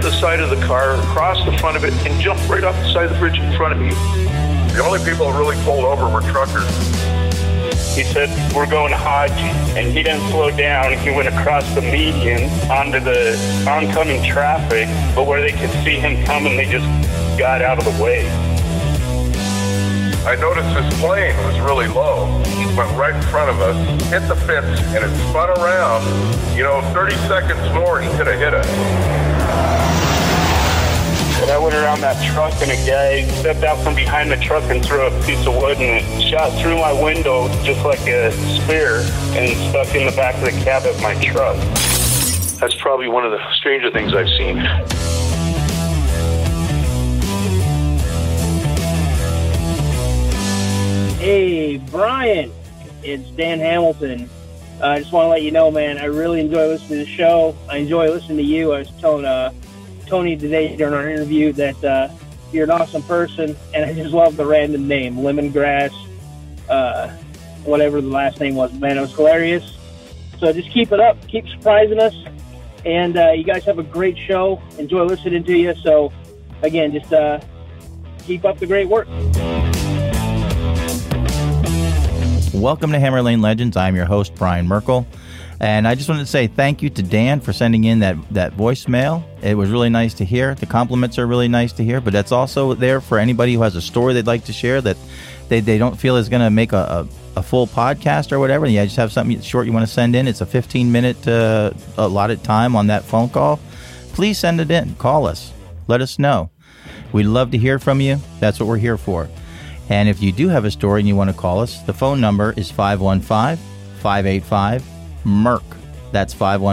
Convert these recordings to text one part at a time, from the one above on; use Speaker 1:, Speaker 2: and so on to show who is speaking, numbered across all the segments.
Speaker 1: the side of the car, crossed the front of it, and jumped right off the side of the bridge in front of me.
Speaker 2: The only people that really pulled over were truckers.
Speaker 3: He said, we're going to Hodge, and he didn't slow down. He went across the median onto the oncoming traffic, but where they could see him coming, they just got out of the way.
Speaker 2: I noticed this plane was really low. It went right in front of us, hit the fence, and it spun around. 30 seconds more, he could have hit us.
Speaker 3: And I went around that truck, and a guy stepped out from behind the truck and threw a piece of wood, and it shot through my window just like a spear and stuck in the back of the cab of my truck.
Speaker 1: That's probably one of the stranger things I've seen.
Speaker 4: Hey, Brian, it's Dan Hamilton. I just want to let you know, man, I really enjoy listening to the show. I enjoy listening to you. I was telling Tony today during our interview that you're an awesome person, and I just love the random name, Lemongrass, whatever the last name was. Man, it was hilarious. So just keep it up. Keep surprising us. And you guys have a great show. Enjoy listening to you. So, again, just keep up the great work.
Speaker 5: Welcome to Hammer Lane Legends. I'm your host, Brian Merkel. And I just wanted to say thank you to Dan for sending in that voicemail. It was really nice to hear. The compliments are really nice to hear, but that's also there for anybody who has a story they'd like to share that they don't feel is going to make a full podcast or whatever. Yeah, just have something short you want to send in. It's a 15-minute allotted time on that phone call. Please send it in. Call us. Let us know. We'd love to hear from you. That's what we're here for. And if you do have a story and you want to call us, the phone number is 515-585-MERC. That's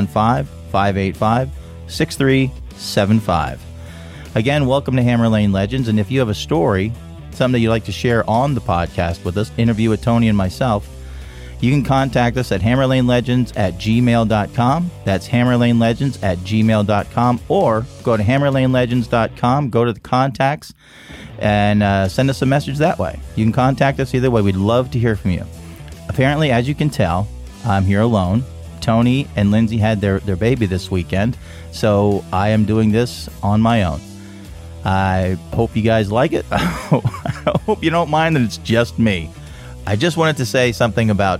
Speaker 5: 515-585-6375. Again, welcome to Hammer Lane Legends. And if you have a story, something that you'd like to share on the podcast with us, interview with Tony and myself, you can contact us at hammerlanelegends@gmail.com. That's hammerlanelegends@gmail.com. Or go to hammerlanelegends.com, go to the contacts, and send us a message that way. You can contact us either way. We'd love to hear from you. Apparently, as you can tell, I'm here alone. Tony and Lindsay had their baby this weekend, so I am doing this on my own. I hope you guys like it. I hope you don't mind that it's just me. I just wanted to say something about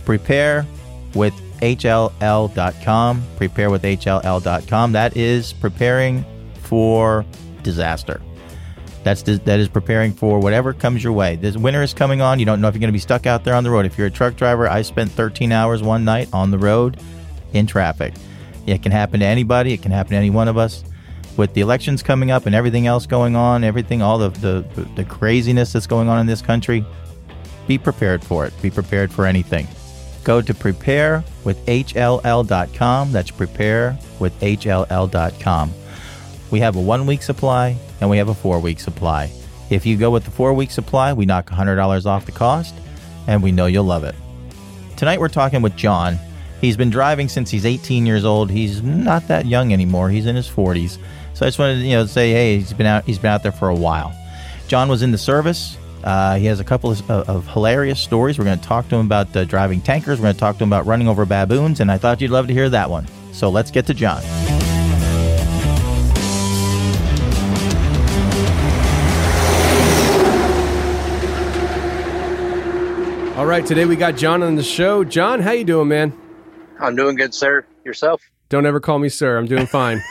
Speaker 5: preparewithhll.com. Preparewithhll.com. That is preparing for disaster. That is preparing for whatever comes your way. This winter is coming on. You don't know if you're going to be stuck out there on the road. If you're a truck driver, I spent 13 hours one night on the road in traffic. It can happen to anybody. It can happen to any one of us. With the elections coming up and everything else going on, all the craziness that's going on in this country, be prepared for it. Be prepared for anything. Go to preparewithhll.com. That's preparewithhll.com. We have a 1-week supply and we have a 4-week supply. If you go with the 4-week supply, we knock $100 off the cost, and we know you'll love it. Tonight we're talking with John. He's been driving since he's 18 years old. He's not that young anymore. He's in his 40s. So I just wanted to say, hey, he's been out there for a while. John was in the service. He has a couple of hilarious stories. We're going to talk to him about driving tankers. We're going to talk to him about running over baboons, and I thought you'd love to hear that one. So let's get to John.
Speaker 6: All right, today we got John on the show. John, how you doing, man?
Speaker 7: I'm doing good, sir. Yourself?
Speaker 6: Don't ever call me sir. I'm doing fine.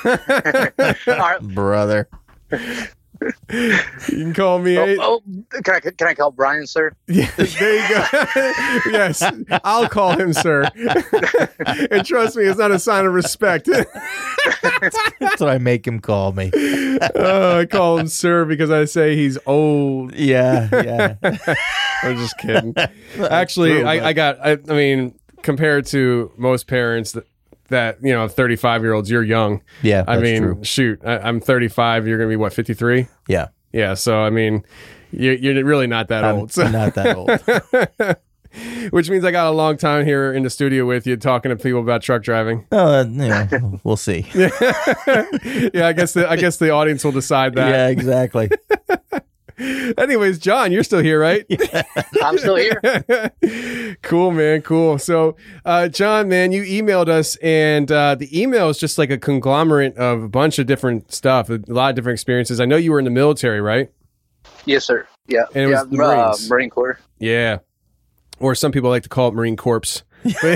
Speaker 5: Brother.
Speaker 6: You can call me.
Speaker 7: Can I call Brian sir?
Speaker 6: Yeah, there you go. Yes, I'll call him sir. And trust me, it's not a sign of respect.
Speaker 5: That's what I make him call me.
Speaker 6: I call him sir because I say he's old.
Speaker 5: Yeah.
Speaker 6: I'm just kidding. Actually, I mean, compared to most parents that 35-year-olds, you're young.
Speaker 5: Yeah,
Speaker 6: I mean,
Speaker 5: true.
Speaker 6: Shoot, I'm 35. You're gonna be what, 53?
Speaker 5: Yeah.
Speaker 6: So I mean, you're really not that old. So.
Speaker 5: Not that old.
Speaker 6: Which means I got a long time here in the studio with you talking to people about truck driving.
Speaker 5: We'll see.
Speaker 6: Yeah, I guess the audience will decide that.
Speaker 5: Yeah, exactly.
Speaker 6: Anyways, John, you're still here, right?
Speaker 7: I'm still here.
Speaker 6: Cool, man. Cool. So, John, man, you emailed us, and the email is just like a conglomerate of a bunch of different stuff, a lot of different experiences. I know you were in the military, right?
Speaker 7: Yes, sir. Yeah.
Speaker 6: And it was the Marines.
Speaker 7: Marine Corps.
Speaker 6: Yeah. Or some people like to call it Marine Corps. But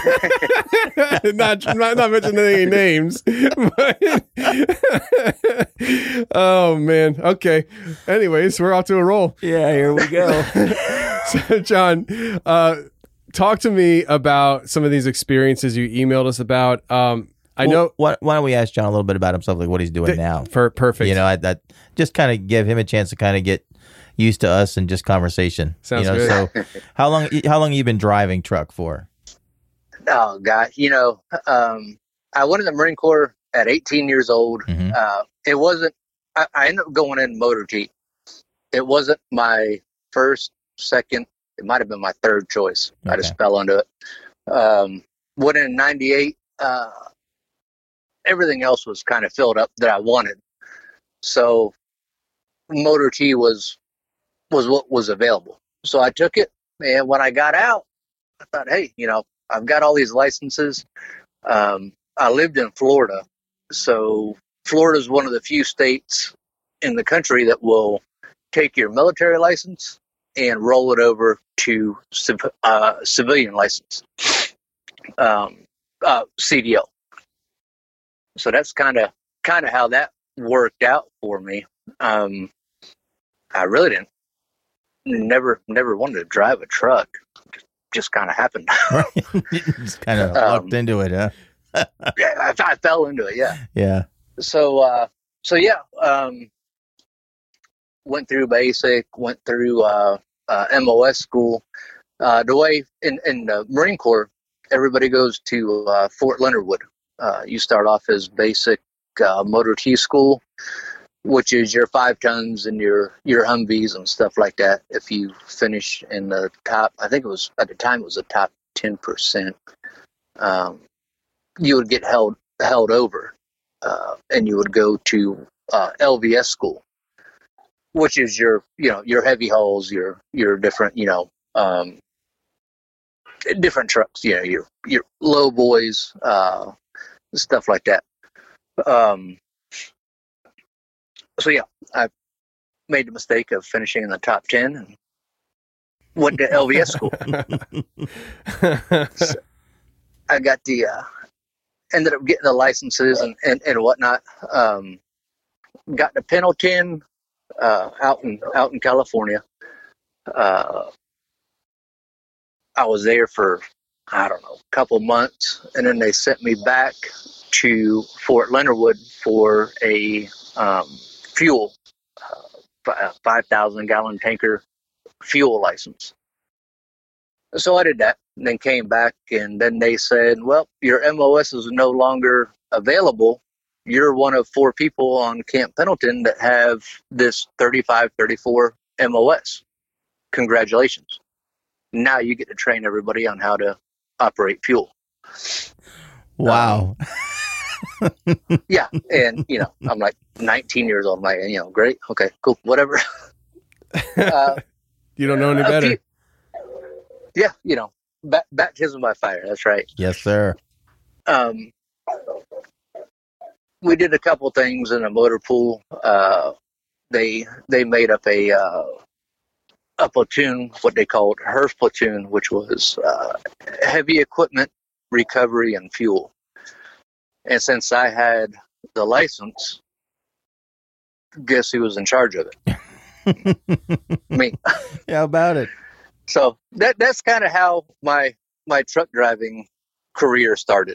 Speaker 6: not mentioning any names. But oh man. Okay. Anyways, we're off to a roll.
Speaker 5: Yeah, here we go.
Speaker 6: So, John, talk to me about some of these experiences you emailed us about. I know.
Speaker 5: Why don't we ask John a little bit about himself, like what he's doing now?
Speaker 6: Perfect.
Speaker 5: You know, that just kind of give him a chance to kind of get used to us and just conversation.
Speaker 6: Sounds
Speaker 5: good. So, how long have you been driving truck for?
Speaker 7: Oh God, I went in the Marine Corps at 18 years old.
Speaker 5: Mm-hmm.
Speaker 7: It wasn't. I ended up going in motor T. It wasn't my first, second. It might have been my third choice.
Speaker 5: Okay.
Speaker 7: I just fell into it. Went in '98. Everything else was kind of filled up that I wanted. So motor T was what was available. So I took it, and when I got out, I thought, hey, I've got all these licenses. I lived in Florida, so Florida is one of the few states in the country that will take your military license and roll it over to civilian license, CDL. So that's kind of how that worked out for me. I really never wanted to drive a truck. Just kind of happened.
Speaker 5: Just kind of lucked into it, huh?
Speaker 7: Yeah, I fell into it. Yeah.
Speaker 5: Yeah.
Speaker 7: So went through basic, went through MOS school. The way in the Marine Corps, everybody goes to Fort Leonard Wood. You start off as basic motor T school, which is your 5 tons and your Humvees and stuff like that. If you finish in the top, I think it was at the time it was the top 10%, you would get held over, and you would go to LVS school, which is your heavy hauls, your different different trucks, your low boys, stuff like that. So yeah, I made the mistake of finishing in the top 10 and went to LVS school. So I got ended up getting the licenses and whatnot. Got the Pendleton out in California. I was there for, I don't know, a couple months, and then they sent me back to Fort Leonard Wood for a fuel, 5,000 gallon tanker fuel license. So I did that, and then came back, and then they said, well, your MOS is no longer available. You're one of 4 people on Camp Pendleton that have this 3534 MOS. Congratulations. Now you get to train everybody on how to operate fuel.
Speaker 5: Wow.
Speaker 7: Yeah. And, I'm like 19 years old. I'm like, great. Okay, cool. Whatever.
Speaker 6: You don't know any better.
Speaker 7: Yeah. Baptism by fire. That's right.
Speaker 5: Yes, sir.
Speaker 7: We did a couple things in a motor pool. They made up a platoon, what they called HERF platoon, which was heavy equipment, recovery, and fuel. And since I had the license, guess who was in charge of it? Me.
Speaker 5: Yeah, how about it?
Speaker 7: So that's kind of how my truck driving career started.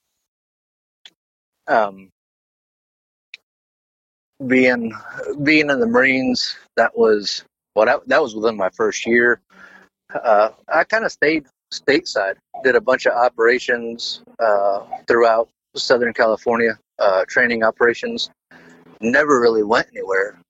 Speaker 7: Being in the Marines, that was within my first year. I kind of stayed stateside, did a bunch of operations throughout Southern California, training operations. Never really went anywhere.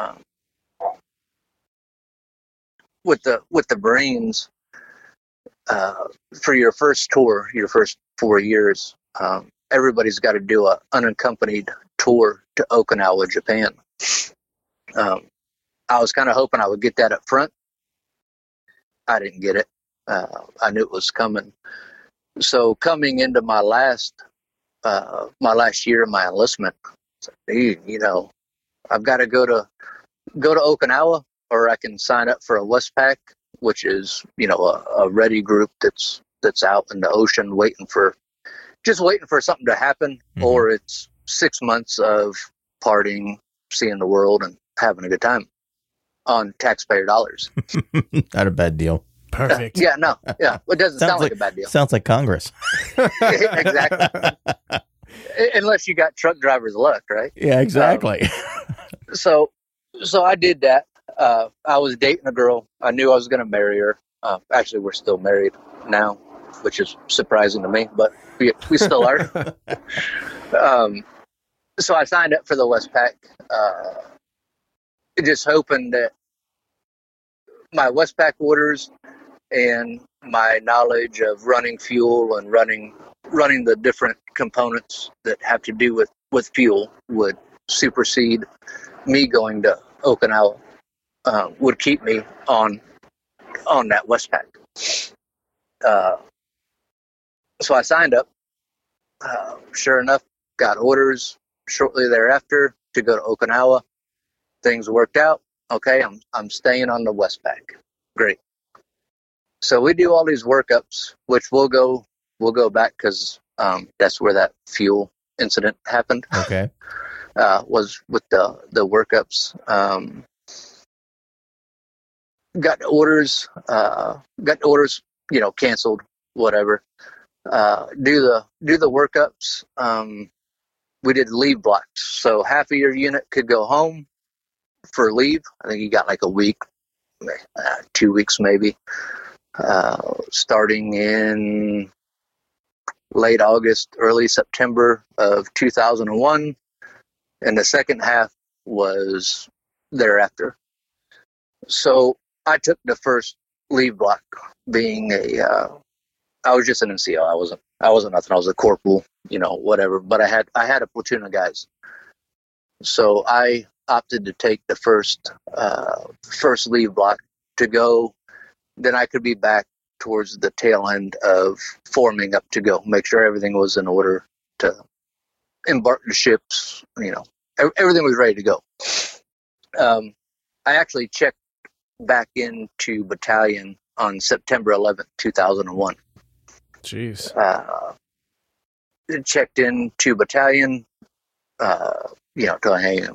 Speaker 7: With the Marines, for your first tour, your first 4 years, everybody's got to do an unaccompanied tour to Okinawa, Japan. I was kind of hoping I would get that up front. I didn't get it. I knew it was coming. So coming into my last year of my enlistment, I was like, dude, you know, I've got to go to Okinawa, or I can sign up for a Westpac, which is, you know, a ready group that's out in the ocean waiting for something to happen, or it's 6 months of partying, seeing the world, and having a good time on taxpayer dollars.
Speaker 5: Not a bad deal.
Speaker 6: Perfect.
Speaker 7: Yeah, no, yeah, it doesn't sound like a bad deal.
Speaker 5: Sounds like Congress.
Speaker 7: Exactly. Unless you got truck driver's luck, right?
Speaker 5: Yeah, exactly.
Speaker 7: So I did that. I was dating a girl. I knew I was going to marry her. Actually, we're still married now, which is surprising to me, but we still are. So I signed up for the Westpac, just hoping that my Westpac orders and my knowledge of running fuel and running the different components that have to do with fuel would supersede me going to Okinawa, would keep me on that Westpac. So I signed up. Sure enough, got orders shortly thereafter to go to Okinawa. Things worked out. Okay, I'm staying on the Westpac. Great. So we do all these workups, which we'll go back because that's where that fuel incident happened.
Speaker 5: Okay.
Speaker 7: Was with the workups. Got orders, you know, canceled, whatever. Do the workups. We did leave blocks, so half of your unit could go home for leave. I think you got like a week, 2 weeks maybe, starting in late August, early September of 2001, and the second half was thereafter. So I took the first leave block, being I was just an NCO. I wasn't nothing. I was a corporal, you know, whatever. But I had a platoon of guys. So I opted to take the first leave block to go. Then I could be back towards the tail end of forming up to go, make sure everything was in order to embark the ships. You know, everything was ready to go. I actually checked back into battalion on September 11th, 2001.
Speaker 6: Jeez.
Speaker 7: Checked into battalion, you know, telling, hey,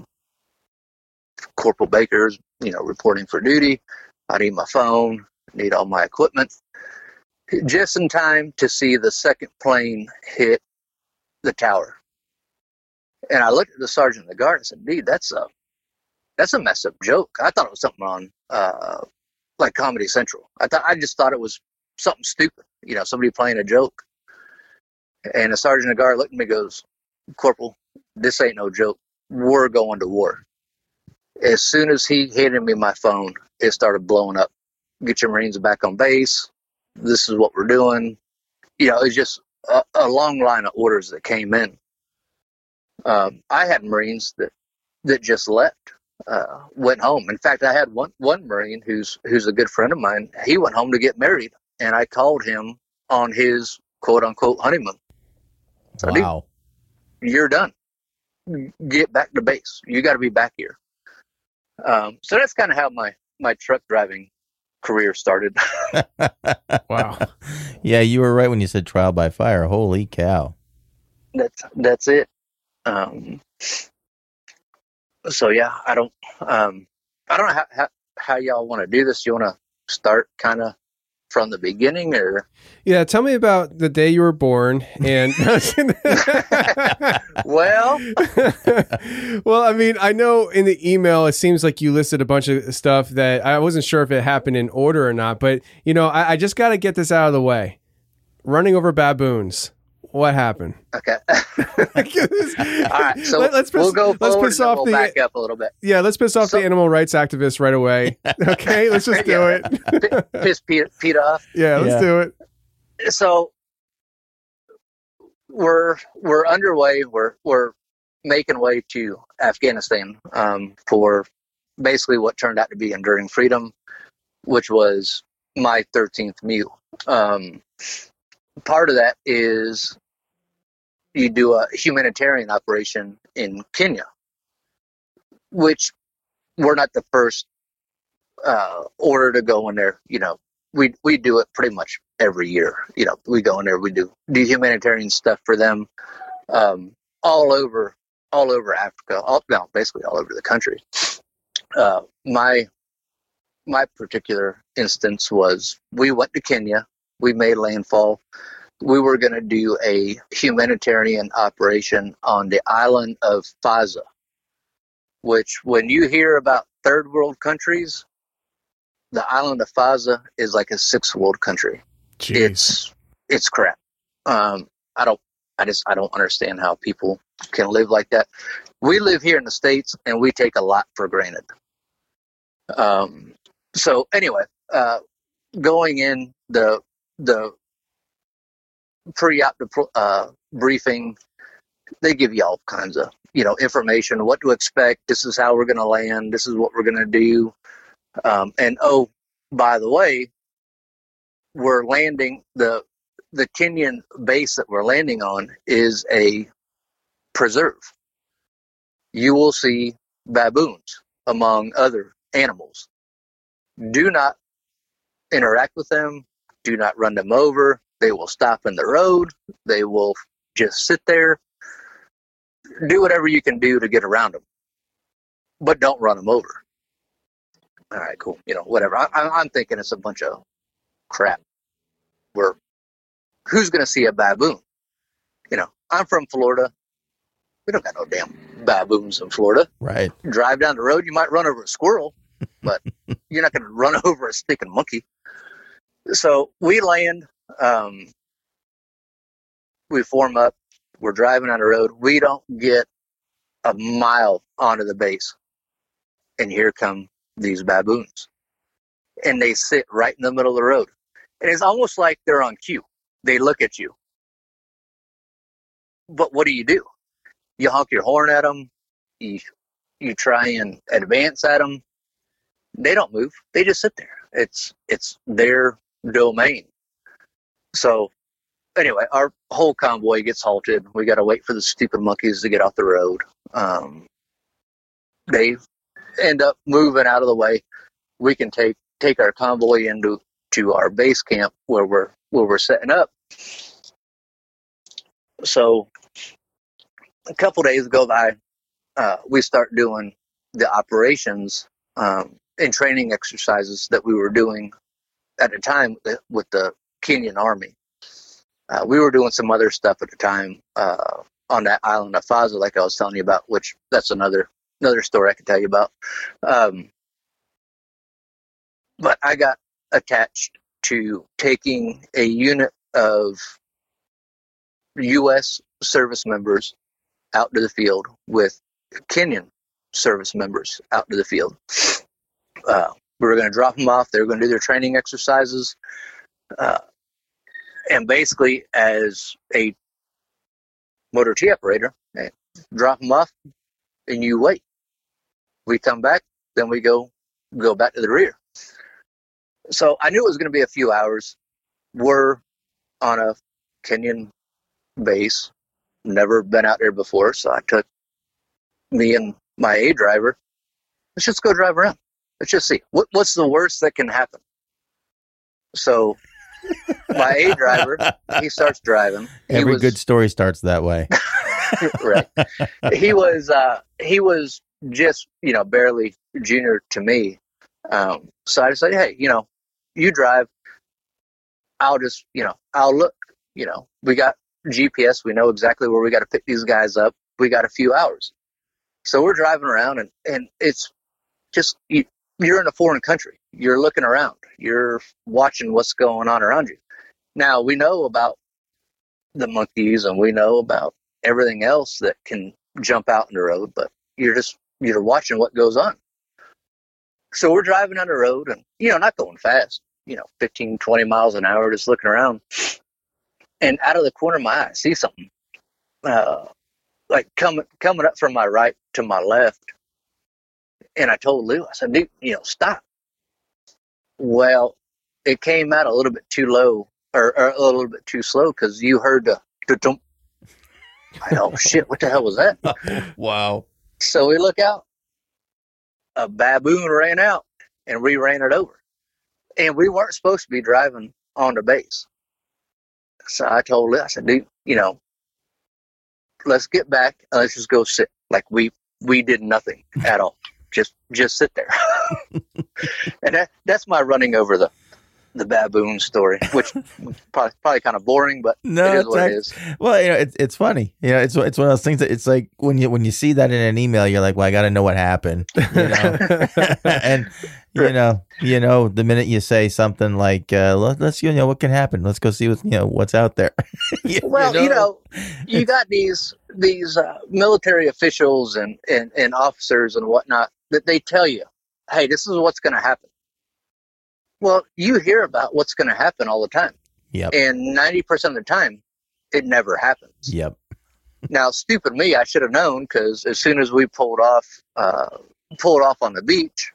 Speaker 7: Corporal Baker's, you know, reporting for duty. I need my phone, need all my equipment. Just in time to see the second plane hit the tower. And I looked at the sergeant of the guard and said, dude, that's a messed up joke. I thought it was something on like Comedy Central. I just thought it was something stupid, you know, somebody playing a joke. And the sergeant of the guard looked at me and goes, Corporal, this ain't no joke. We're going to war. As soon as he handed me my phone, it started blowing up. Get your Marines back on base. This is what we're doing. You know, it's just a long line of orders that came in. I had Marines that just left, went home. In fact, I had one Marine who's a good friend of mine. He went home to get married, and I called him on his quote unquote honeymoon. So,
Speaker 5: wow.
Speaker 7: Dude, you're done. Get back to base. You got to be back here. So that's kind of how my truck driving career started.
Speaker 6: Wow.
Speaker 5: Yeah, you were right when you said trial by fire. Holy cow.
Speaker 7: That's it. So yeah, I don't know how y'all want to do this. You want to start kind of from the beginning, or?
Speaker 6: Yeah, tell me about the day you were born. And
Speaker 7: well,
Speaker 6: I mean, I know in the email it seems like you listed a bunch of stuff that I wasn't sure if it happened in order or not, but you know, I just got to get this out of the way. Running over baboons. What happened?
Speaker 7: Okay. All right. So we'll go forward and we'll back up a little bit.
Speaker 6: Yeah, let's piss off the animal rights activists right away. Okay, let's just do it.
Speaker 7: Piss Pete off.
Speaker 6: Yeah, let's do it.
Speaker 7: So we're underway. We're making way to Afghanistan for basically what turned out to be Enduring Freedom, which was my 13th mule. Part of that is you do a humanitarian operation in Kenya, which we're not the first order to go in there. We do it pretty much every year. We go in there, we do humanitarian stuff for them, all over Africa, basically all over the country. My particular instance was we went to Kenya, we made landfall. We were going to do a humanitarian operation on the island of Faza, which when you hear about third world countries, the island of Faza is like a sixth world country.
Speaker 6: Jeez.
Speaker 7: It's crap. I don't understand how people can live like that. We live here in the States and we take a lot for granted. So anyway, going in the pre-op briefing, they give you all kinds of information, what to expect. This is how we're going to land. This is what we're going to do. And oh, by the way, we're landing the Kenyan base that we're landing on is a preserve. You will see baboons among other animals. Do not interact with them. Do not run them over. They will stop in the road. They will just sit there. Do whatever you can do to get around them, but don't run them over. All right, cool. Whatever. I'm thinking it's a bunch of crap. Who's going to see a baboon? I'm from Florida. We don't got no damn baboons in Florida.
Speaker 5: Right.
Speaker 7: Drive down the road, you might run over a squirrel, but you're not going to run over a stinking monkey. So we land, we form up, we're driving on the road. We don't get a mile onto the base, and here come these baboons. And they sit right in the middle of the road. And it's almost like they're on cue. They look at you. But what do? You honk your horn at them. You try and advance at them. They don't move. They just sit there. It's their domain. So anyway, our whole convoy gets halted. We got to wait for the stupid monkeys to get off the road. They end up moving out of the way. We can take our convoy into our base camp where we're setting up. So a couple days go by, we start doing the operations and training exercises that we were doing at the time with the Kenyan Army. We were doing some other stuff at the time on that island of Faza, like I was telling you about, which that's another story I can tell you about. But I got attached to taking a unit of U.S. service members out to the field with Kenyan service members out to the field. We were going to drop them off. They were going to do their training exercises. And basically, as a motor T operator, drop them off and you wait. We come back, then we go back to the rear. So I knew it was going to be a few hours. We're on a Kenyan base, never been out there before, so I took me and my A driver. Let's just go drive around. Let's just see what's the worst that can happen. So my A driver, he starts driving.
Speaker 5: Every good story starts that way.
Speaker 7: Right. He was just barely junior to me. So I decided, hey, you drive. I'll just I'll look. We got GPS. We know exactly where we got to pick these guys up. We got a few hours. So we're driving around, and it's just you're in a foreign country. You're looking around. You're watching what's going on around you. Now, we know about the monkeys, and we know about everything else that can jump out in the road, but you're watching what goes on. So we're driving on the road and, not going fast, 15, 20 miles an hour, just looking around. And out of the corner of my eye, I see something like coming up from my right to my left. And I told Lou, I said, dude, stop. Well, it came out a little bit too low or a little bit too slow because you heard the thump. Oh, shit, what the hell was that?
Speaker 6: Wow.
Speaker 7: So we look out. A baboon ran out, and we ran it over. And we weren't supposed to be driving on the base. So I told Lou, I said, dude, let's get back. Let's just go sit. Like we did nothing at all. Just sit there. And that's my running over the baboon story, which probably kind of boring, but it is what it is.
Speaker 5: Well, it's funny. It's one of those things that it's like when you see that in an email, you're like, well, I got to know what happened. And the minute you say something like, let's what can happen? Let's go see what's out there.
Speaker 7: Well, you got these military officials and officers and whatnot that they tell you, hey, this is what's going to happen. Well, you hear about what's going to happen all the time.
Speaker 5: Yep.
Speaker 7: And 90% of the time, it never happens.
Speaker 5: Yep.
Speaker 7: Now, stupid me, I should have known, because as soon as we pulled off on the beach,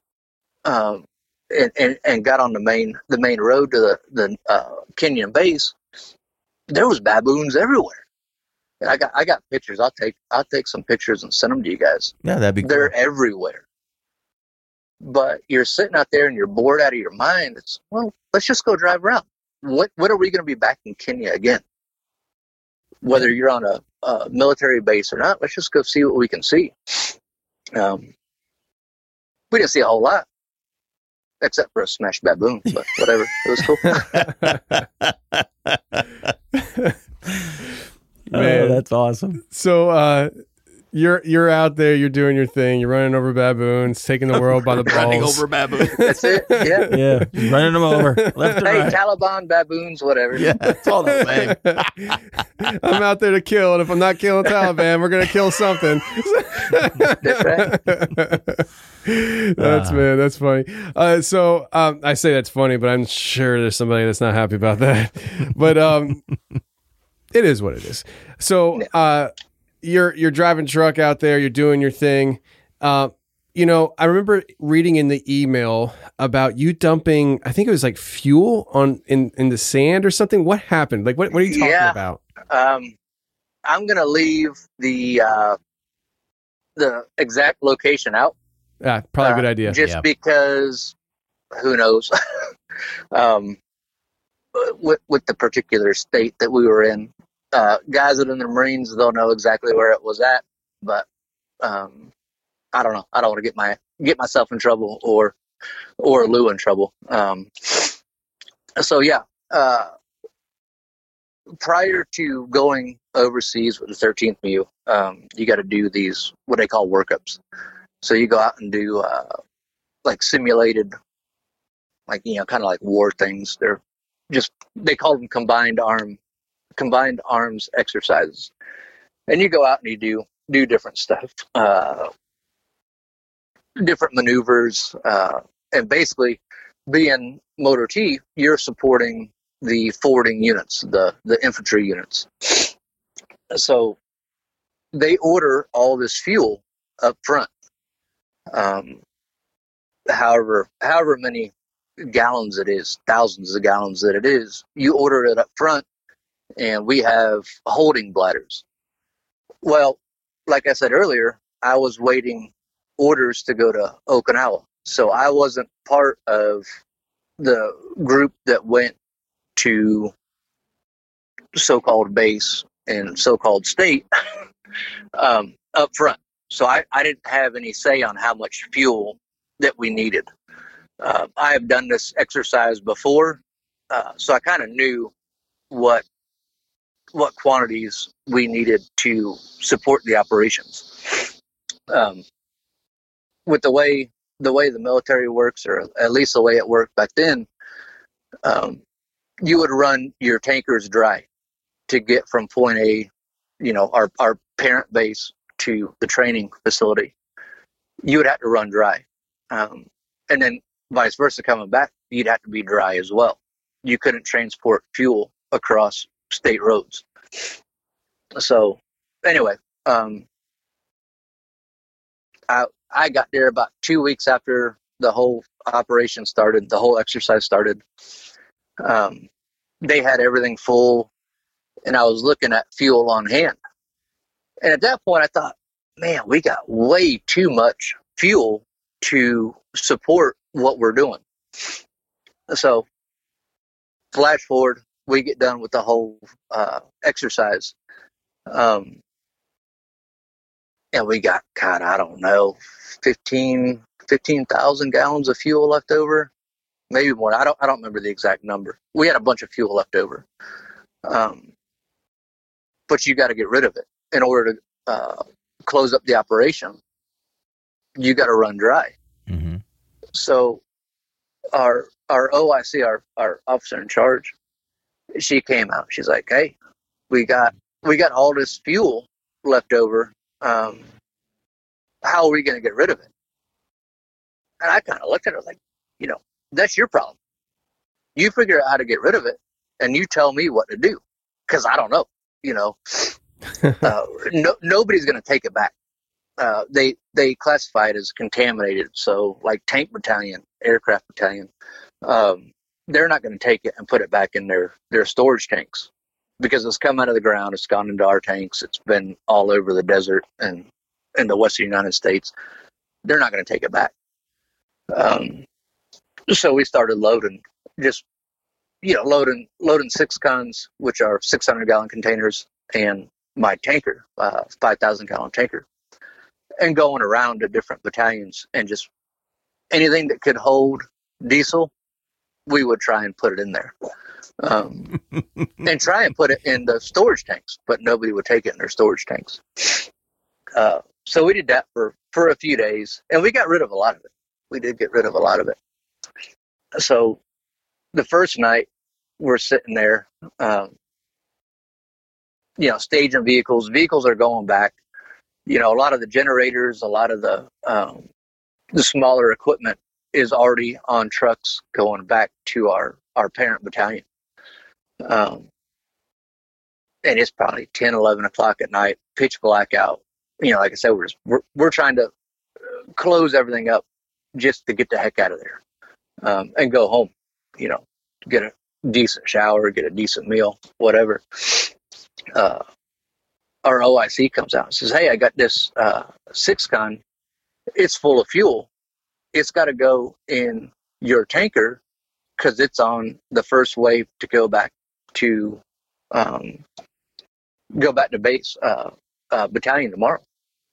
Speaker 7: and got on the main road to the Kenyan base, there was baboons everywhere. And I got pictures. I'll take some pictures and send them to you guys.
Speaker 5: Yeah, that'd be cool.
Speaker 7: They're everywhere. But you're sitting out there and you're bored out of your mind. It's, well, let's just go drive around. What are we going to be back in Kenya again? Whether you're on a military base or not, let's just go see what we can see. We didn't see a whole lot, except for a smashed baboon, but whatever. It was cool.
Speaker 5: Man, that's awesome.
Speaker 6: So, you're out there, you're doing your thing, you're running over baboons, taking the world by the balls.
Speaker 5: Running over baboons.
Speaker 7: That's it. Yeah.
Speaker 5: Yeah. Running them over. Left and right.
Speaker 7: Taliban, baboons, whatever.
Speaker 5: Yeah, it's all the same.
Speaker 6: I'm out there to kill, and if I'm not killing Taliban, we're going to kill something.
Speaker 7: That's right.
Speaker 6: That's funny. So I say that's funny, but I'm sure there's somebody that's not happy about that. But it is what it is. So you're driving truck out there, you're doing your thing. I remember reading in the email about you dumping, I think it was like fuel in the sand or something. What happened? Like, what are you talking about?
Speaker 7: I'm going to leave the exact location out.
Speaker 6: Yeah, probably a good idea.
Speaker 7: Just because, who knows? With the particular state that we were in, guys that are in the Marines, they'll know exactly where it was at. But I don't know. I don't want to get myself in trouble or Lou in trouble. So yeah, prior to going overseas with the 13th MU, you got to do these what they call workups. So you go out and do like simulated, like kind of like war things. They call them combined arms exercises, and you go out and you do different stuff, different maneuvers, and basically being Motor T, you're supporting the forwarding units, the infantry units. So they order all this fuel up front. However many gallons it is, thousands of gallons that it is, you order it up front, and we have holding bladders. Well, like I said earlier, I was waiting orders to go to Okinawa, so I wasn't part of the group that went to so-called base and so-called state up front. So I didn't have any say on how much fuel that we needed. I have done this exercise before, so I kind of knew what quantities we needed to support the operations. With the way the military works, or at least the way it worked back then, you would run your tankers dry to get from point A, our parent base, to the training facility. You would have to run dry. And then vice versa, coming back, you'd have to be dry as well. You couldn't transport fuel across state roads. So anyway, I I got there about 2 weeks after the whole operation started, the whole exercise started. They had everything full, and I was looking at fuel on hand. And at that point, I thought, man, we got way too much fuel to support what we're doing. So, flash forward, we get done with the whole exercise. And we got, God, I don't know, 15,000 gallons of fuel left over. Maybe more. I don't remember the exact number. We had a bunch of fuel left over. But you got to get rid of it in order to close up the operation. You got to run dry.
Speaker 5: Mm-hmm.
Speaker 7: So our OIC, our officer in charge, she came out. She's like, "Hey, we got all this fuel left over. How are we going to get rid of it?" And I kind of looked at her like, that's your problem. You figure out how to get rid of it, and you tell me what to do, because I don't know. Nobody's going to take it back. They classify it as contaminated. So like tank battalion, aircraft battalion, they're not going to take it and put it back in their storage tanks, because it's come out of the ground. It's gone into our tanks. It's been all over the desert and in the Western United States. They're not going to take it back. So we started loading, loading 6-cons, which are 600-gallon containers, and my tanker, 5,000-gallon tanker, and going around to different battalions, and just anything that could hold diesel, we would try and put it in there, and try and put it in the storage tanks, but nobody would take it in their storage tanks. So we did that for a few days, and we got rid of a lot of it. We did get rid of a lot of it. So the first night, we're sitting there, staging vehicles. Vehicles are going back. A lot of the generators, a lot of the smaller equipment is already on trucks going back to our parent battalion. And it's probably 10, 11 o'clock at night, pitch black out. Like I said, we're trying to close everything up just to get the heck out of there, and go home, get a decent shower, get a decent meal, whatever. Our OIC comes out and says, "Hey, I got this 6-con. It's full of fuel. It's got to go in your tanker because it's on the first wave to go back to base battalion tomorrow."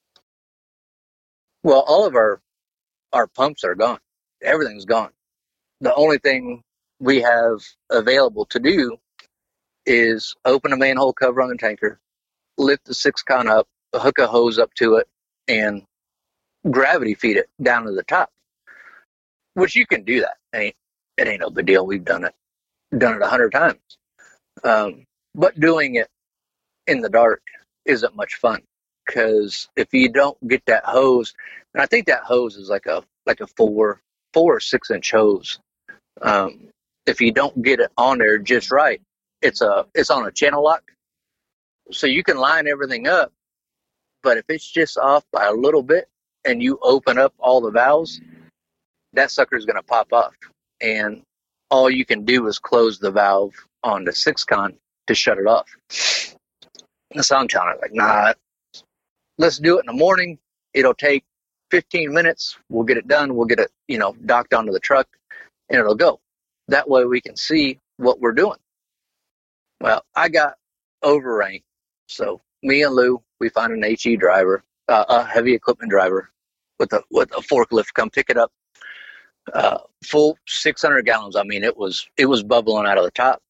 Speaker 7: Well, all of our pumps are gone. Everything's gone. The only thing we have available to do is open a manhole cover on the tanker, lift the 6-con up, hook a hose up to it, and gravity feed it down to the top. Which you can do that. It ain't no big deal. We've done it 100 times. But doing it in the dark isn't much fun, because if you don't get that hose, and I think that hose is like a 4 or 6-inch hose. If you don't get it on there just right, it's on a channel lock, so you can line everything up. But if it's just off by a little bit, and you open up all the valves, that sucker is going to pop off, and all you can do is close the valve on the 6-con to shut it off. And so I'm telling it, like, nah, let's do it in the morning. It'll take 15 minutes. We'll get it done. We'll get it, docked onto the truck, and it'll go. That way we can see what we're doing. Well, I got overranked. So me and Lou, we find an HE driver, a heavy equipment driver with a forklift, come pick it up. Full 600 gallons. I mean, it was bubbling out of the top.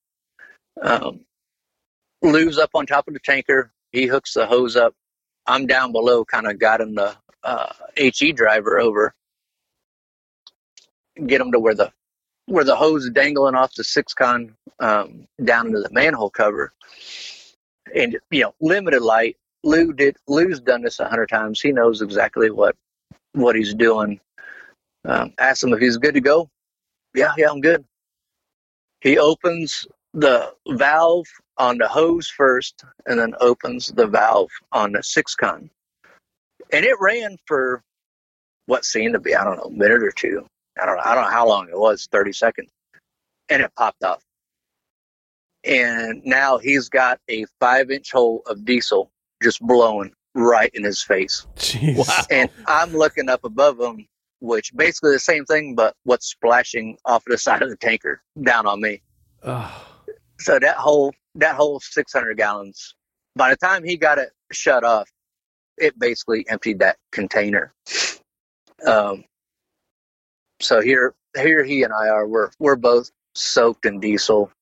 Speaker 7: Lou's up on top of the tanker. He hooks the hose up. I'm down below, kind of guiding the HE driver over, get him to where the hose is dangling off the 6-con down into the manhole cover. And limited light. Lou's done this 100 times. He knows exactly what he's doing. Asked him if he's good to go. Yeah, I'm good. He opens the valve on the hose first, and then opens the valve on the 6-con. And it ran for what seemed to be, I don't know, a minute or two. I don't know how long it was, 30 seconds. And it popped off. And now he's got a 5-inch hole of diesel just blowing right in his face.
Speaker 6: Jeez.
Speaker 5: Wow.
Speaker 7: And I'm looking up above him, which basically the same thing, but what's splashing off the side of the tanker down on me.
Speaker 6: Oh.
Speaker 7: So that whole 600 gallons, by the time he got it shut off, it basically emptied that container. So here he and I are. We're both soaked in diesel.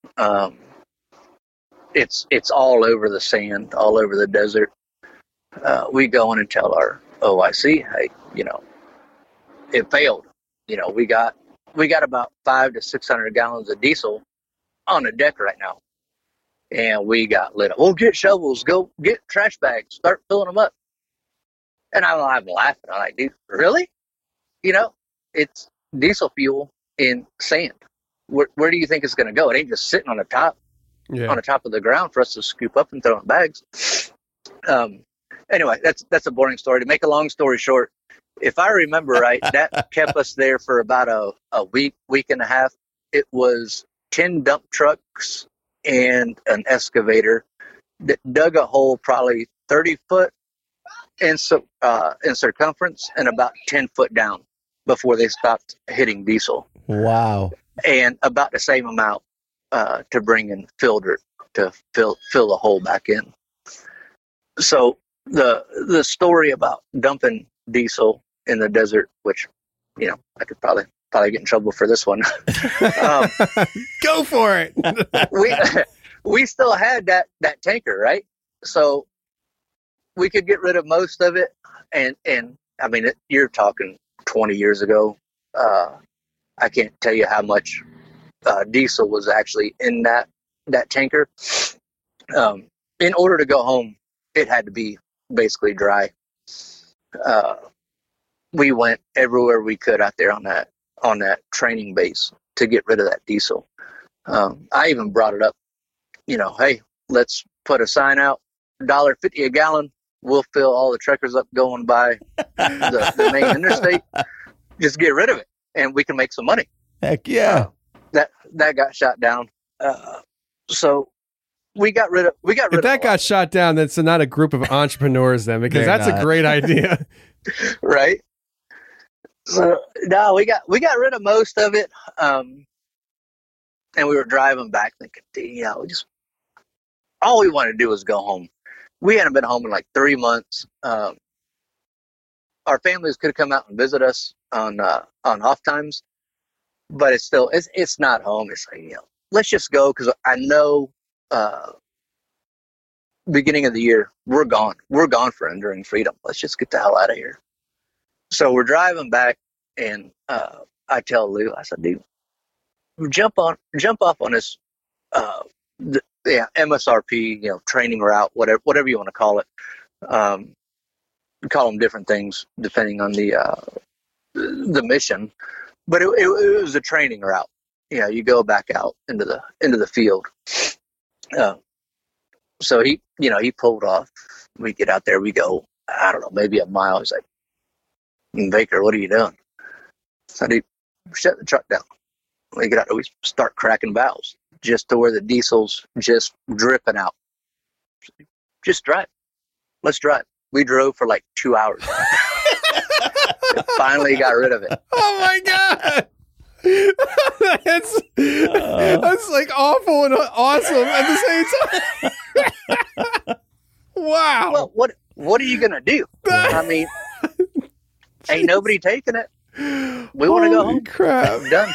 Speaker 7: It's all over the sand, all over the desert. We go in and tell our OIC, hey, it failed. We got about 500 to 600 gallons of diesel on the deck right now, and we got lit up. Well, get shovels, go get trash bags, start filling them up. And I'm laughing. I'm like, dude, really? It's diesel fuel in sand. Where do you think it's going to go? It ain't just sitting on the top of the ground for us to scoop up and throw in bags. Anyway, that's a boring story. To make a long story short, if I remember right, that kept us there for about a week and a half. It was 10 dump trucks and an excavator that dug a hole probably 30 foot in circumference and about 10 foot down before they stopped hitting diesel.
Speaker 5: Wow.
Speaker 7: And about the same amount to bring in fill dirt to fill the hole back in. So the story about dumping diesel in the desert, which I could probably get in trouble for this one.
Speaker 6: Go for it.
Speaker 7: we still had that tanker, right? So we could get rid of most of it, and I mean, you're talking 20 years ago. I can't tell you how much diesel was actually in that tanker. In order to go home, it had to be basically dry. We went everywhere we could out there on that training base to get rid of that diesel. I even brought it up, hey, let's put a sign out, $1.50 a gallon. We'll fill all the trekkers up going by the main interstate. Just get rid of it, and we can make some money.
Speaker 5: Heck yeah.
Speaker 7: That got shot down. So we got rid of.
Speaker 6: If that got shot down, that's not a group of entrepreneurs then, because
Speaker 5: They're
Speaker 6: that's
Speaker 5: not.
Speaker 6: a great idea.
Speaker 7: Right. So no, we got rid of most of it. And we were driving back thinking, all we wanted to do was go home. We hadn't been home in like 3 months. Our families could come out and visit us on off times, but it's not home. It's like, let's just go, because I know beginning of the year we're gone for Enduring Freedom. Let's just get the hell out of here. So we're driving back, and I tell Lou, I said, dude, jump off on this MSRP, training route, whatever you want to call it. We call them different things depending on the mission, but it was a training route. You go back out into the field. So he pulled off. We get out there. We go, I don't know, maybe a mile. He's like, Baker, what are you doing? So I shut the truck down. We get out there. We start cracking valves just to where the diesel's just dripping out. Just drive. Let's drive. We drove for like 2 hours. And finally got rid of it.
Speaker 6: Oh my God. That's like awful and awesome at the same time. Wow.
Speaker 7: Well, what are you gonna do? I mean, ain't nobody taking it. We want to go home.
Speaker 6: Crap.
Speaker 7: Done.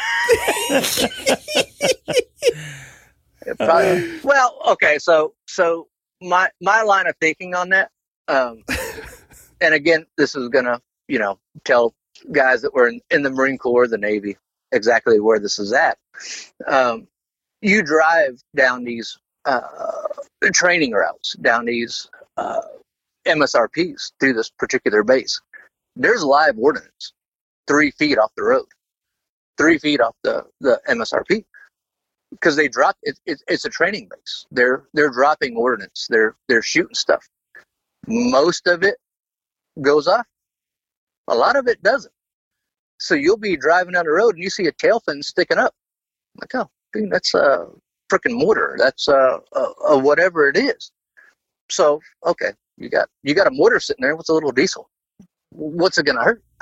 Speaker 7: Well, okay. So my line of thinking on that, and again, this is gonna tell guys that were in the Marine Corps, the Navy, exactly where this is at. You drive down these training routes, down these MSRPs through this particular base. There's live ordnance 3 feet off the road, 3 feet off the MSRP, because they drop it. It's a training base. They're dropping ordnance. They're shooting stuff. Most of it goes off. A lot of it doesn't. So you'll be driving down the road and you see a tail fin sticking up. I'm like, oh, dude, that's a freaking mortar. That's a whatever it is. So, okay, you got a mortar sitting there with a little diesel. What's it going to hurt?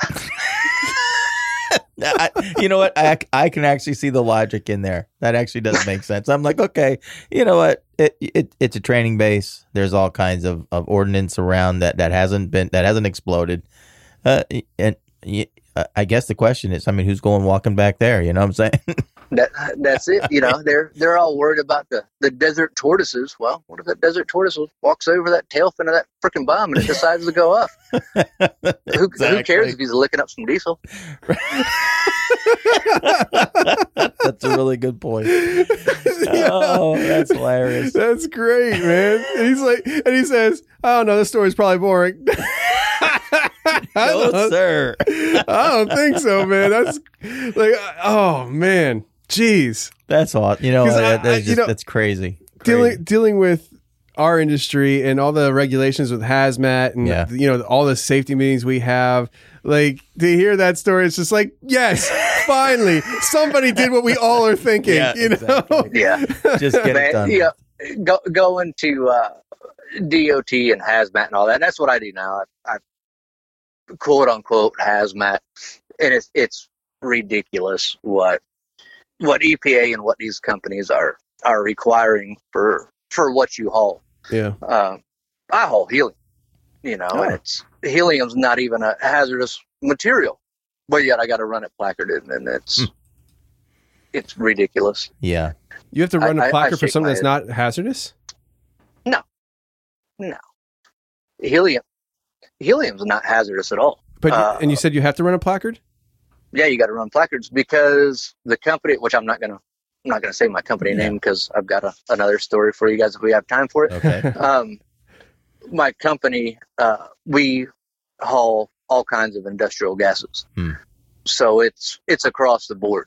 Speaker 5: You know what? I can actually see the logic in there. That actually does make sense. I'm like, okay, you know what? It's a training base. There's all kinds of ordnance around that hasn't exploded. And I guess the question is, I mean, who's going walking back there? You know what I'm saying?
Speaker 7: That's it. You know, they're all worried about the desert tortoises. Well, what if that desert tortoise walks over that tail fin of that freaking bomb and it decides to go up? Who cares if he's licking up some diesel?
Speaker 5: That's a really good point. Oh, that's hilarious.
Speaker 6: That's great, man. And he says, I don't know, this story's probably boring.
Speaker 5: No, sir.
Speaker 6: I don't think so, man. That's like, oh man, jeez.
Speaker 5: That's awesome. You know, that's crazy.
Speaker 6: Dealing with our industry and all the regulations with hazmat and you know, all the safety meetings we have. Like, to hear that story, it's just like, yes, finally, somebody did what we all are thinking.
Speaker 5: Yeah,
Speaker 6: you know,
Speaker 5: exactly.
Speaker 7: Yeah,
Speaker 5: just get it done.
Speaker 7: Yeah, going to DOT and hazmat and all that. That's what I do now. I quote unquote hazmat, and it's ridiculous what EPA and what these companies are requiring for what you haul.
Speaker 6: Yeah,
Speaker 7: I haul helium, you know, and helium's not even a hazardous material, but yet I got to run it placarded, and it's ridiculous.
Speaker 5: Yeah,
Speaker 6: you have to run a placard for something that's not hazardous.
Speaker 7: No, helium's not hazardous at all.
Speaker 6: But and you said you have to run a placard?
Speaker 7: Yeah, you got to run placards because the company, which I'm not gonna say my company name because I've got another story for you guys if we have time for it.
Speaker 5: Okay.
Speaker 7: My company, we haul all kinds of industrial gases, so it's across the board.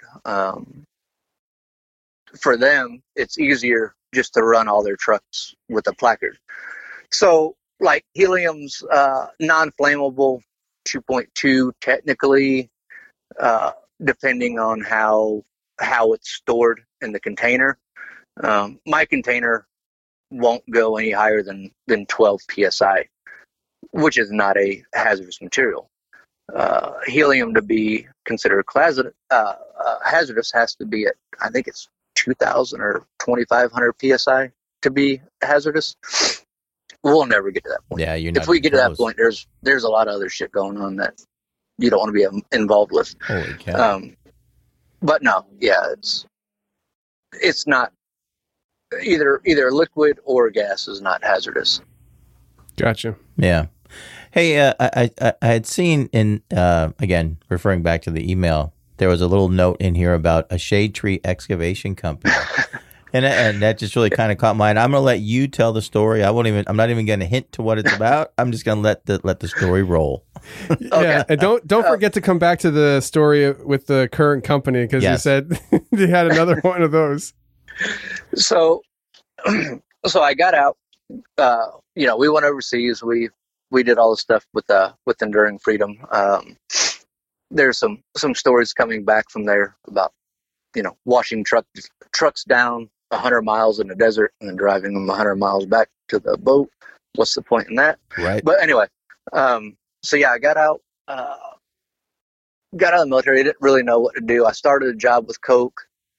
Speaker 7: For them, it's easier just to run all their trucks with a placard. So, like helium's non-flammable, 2.2 technically, depending on how it's stored in the container. My container won't go any higher than 12 psi, which is not a hazardous material. Helium to be considered hazardous has to be at, I think it's 2,000 or 2,500 psi to be hazardous. We'll never get to that point.
Speaker 5: Yeah,
Speaker 7: if we get to that point, there's a lot of other shit going on that you don't want to be involved with.
Speaker 5: Holy cow.
Speaker 7: But no, yeah, it's not either liquid or gas is not hazardous.
Speaker 6: Gotcha.
Speaker 5: Yeah. Hey, I had seen in again referring back to the email, there was a little note in here about a shade tree excavation company. And that just really kind of caught my eye. I'm going to let you tell the story. I'm not even going to hint to what it's about. I'm just going to let the story roll.
Speaker 7: Okay.
Speaker 6: Yeah, and don't forget to come back to the story with the current company because you said you had another one of those.
Speaker 7: So I got out. You know, we went overseas. We did all the stuff with Enduring Freedom. There's some stories coming back from there about, you know, washing trucks down 100 miles in the desert and then driving them 100 miles back to the boat. What's the point in that?
Speaker 5: Right.
Speaker 7: But anyway, so yeah, I got out of the military. I didn't really know what to do. I started a job with Coke,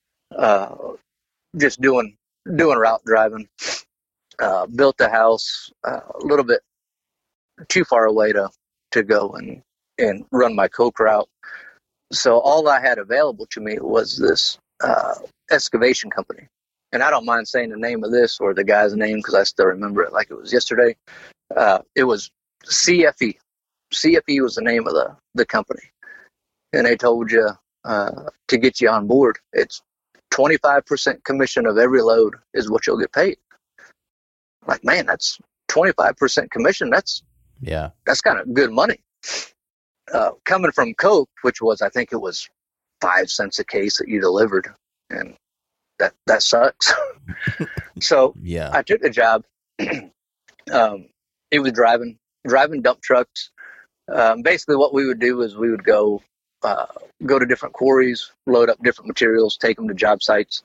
Speaker 7: just doing route driving. Built a house a little bit too far away to go and run my Coke route. So all I had available to me was this excavation company. And I don't mind saying the name of this or the guy's name because I still remember it like it was yesterday. It was CFE. CFE was the name of the company. And they told you to get you on board, it's 25% commission of every load is what you'll get paid. Like, man, that's 25% commission. That's kind of good money. Coming from Coke, which was, I think it was 5 cents a case that you delivered. And that sucks. So I took the job. It was driving dump trucks, Basically, what we would do is we would go to different quarries, load up different materials, take them to job sites,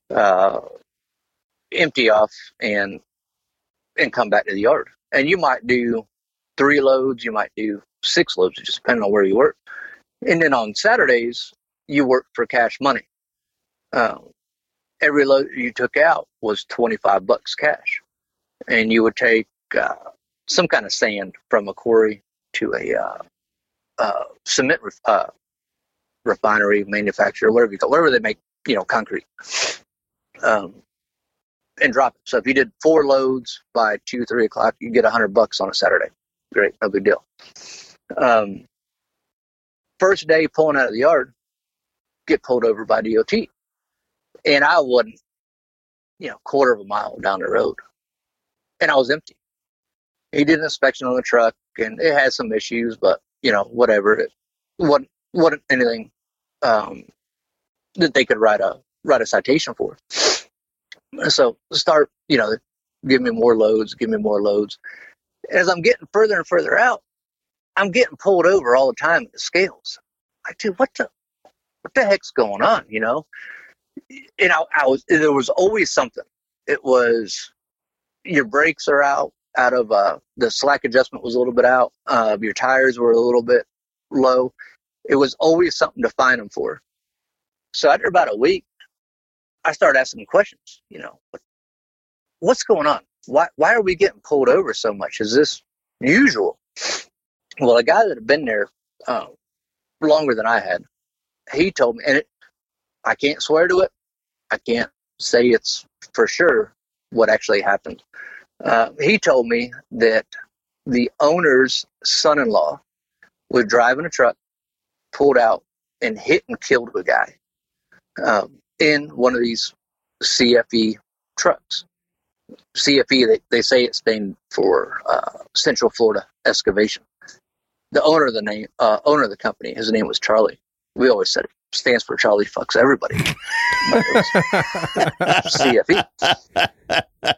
Speaker 7: empty off, and come back to the yard. And you might do 3 loads, you might do 6 loads, just depending on where you work. And then on Saturdays, you work for cash money. Every load you took out was $25 cash, and you would take some kind of sand from a quarry to a cement refinery, manufacturer, whatever you call, wherever they make concrete, and drop it. So if you did 4 loads by 2-3 o'clock, you get $100 on a Saturday. Great, no big deal. First day pulling out of the yard, get pulled over by DOT. And I wasn't, quarter of a mile down the road. And I was empty. He did an inspection on the truck, and it had some issues, but, whatever. It wasn't anything that they could write a citation for. So start, give me more loads. As I'm getting further and further out, I'm getting pulled over all the time at the scales. Like, dude, what the heck's going on, And there was always something. It was your brakes are out of the slack adjustment was a little bit out. Your tires were a little bit low. It was always something to find them for. So after about a week, I started asking questions. What's going on? Why are we getting pulled over so much? Is this usual? Well, a guy that had been there longer than I had, he told me, and I can't swear to it. I can't say it's for sure what actually happened. He told me that the owner's son-in-law was driving a truck, pulled out, and hit and killed a guy in one of these CFE trucks. CFE, they say it's named for Central Florida Excavation. The owner of the company, his name was Charlie. We always said it stands for Charlie fucks everybody. But it was CFE.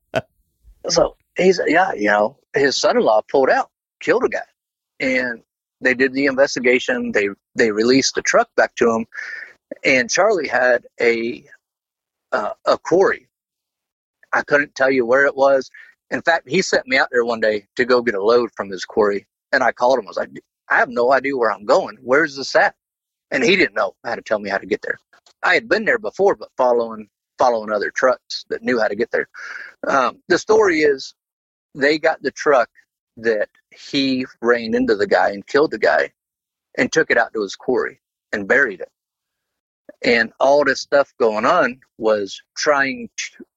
Speaker 7: So he said, his son-in-law pulled out, killed a guy, and they did the investigation. They released the truck back to him, and Charlie had a quarry. I couldn't tell you where it was. In fact, he sent me out there one day to go get a load from his quarry, and I called him. I was like, I have no idea where I'm going. Where's this at? And he didn't know how to tell me how to get there. I had been there before, but following other trucks that knew how to get there. The story is they got the truck that he ran into the guy and killed the guy and took it out to his quarry and buried it. And all this stuff going on was trying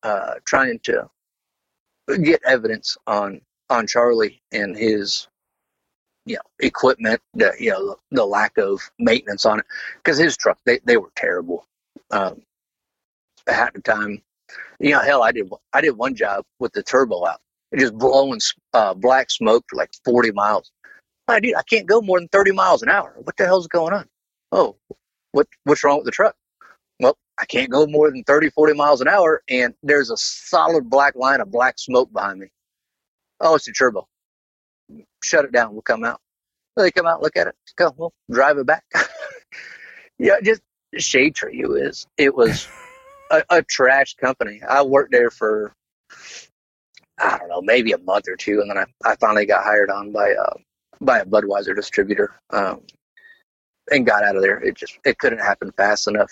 Speaker 7: to get evidence on Charlie and his equipment, the lack of maintenance on it, because his truck they were terrible. At the time, hell, I did one job with the turbo out, just blowing black smoke for like 40 miles. Dude, I can't go more than 30 miles an hour. What the hell's going on? Oh, what's wrong with the truck? Well, I can't go more than 30, 40 miles an hour, and there's a solid black line of black smoke behind me. Oh, it's the turbo. Shut it down. We'll come out. Well, they come out, look at it. Go, we'll drive it back. Just shade tree. It was a trash company. I worked there for, I don't know, maybe a month or two, and then I finally got hired on by a Budweiser distributor, and got out of there. It couldn't happen fast enough.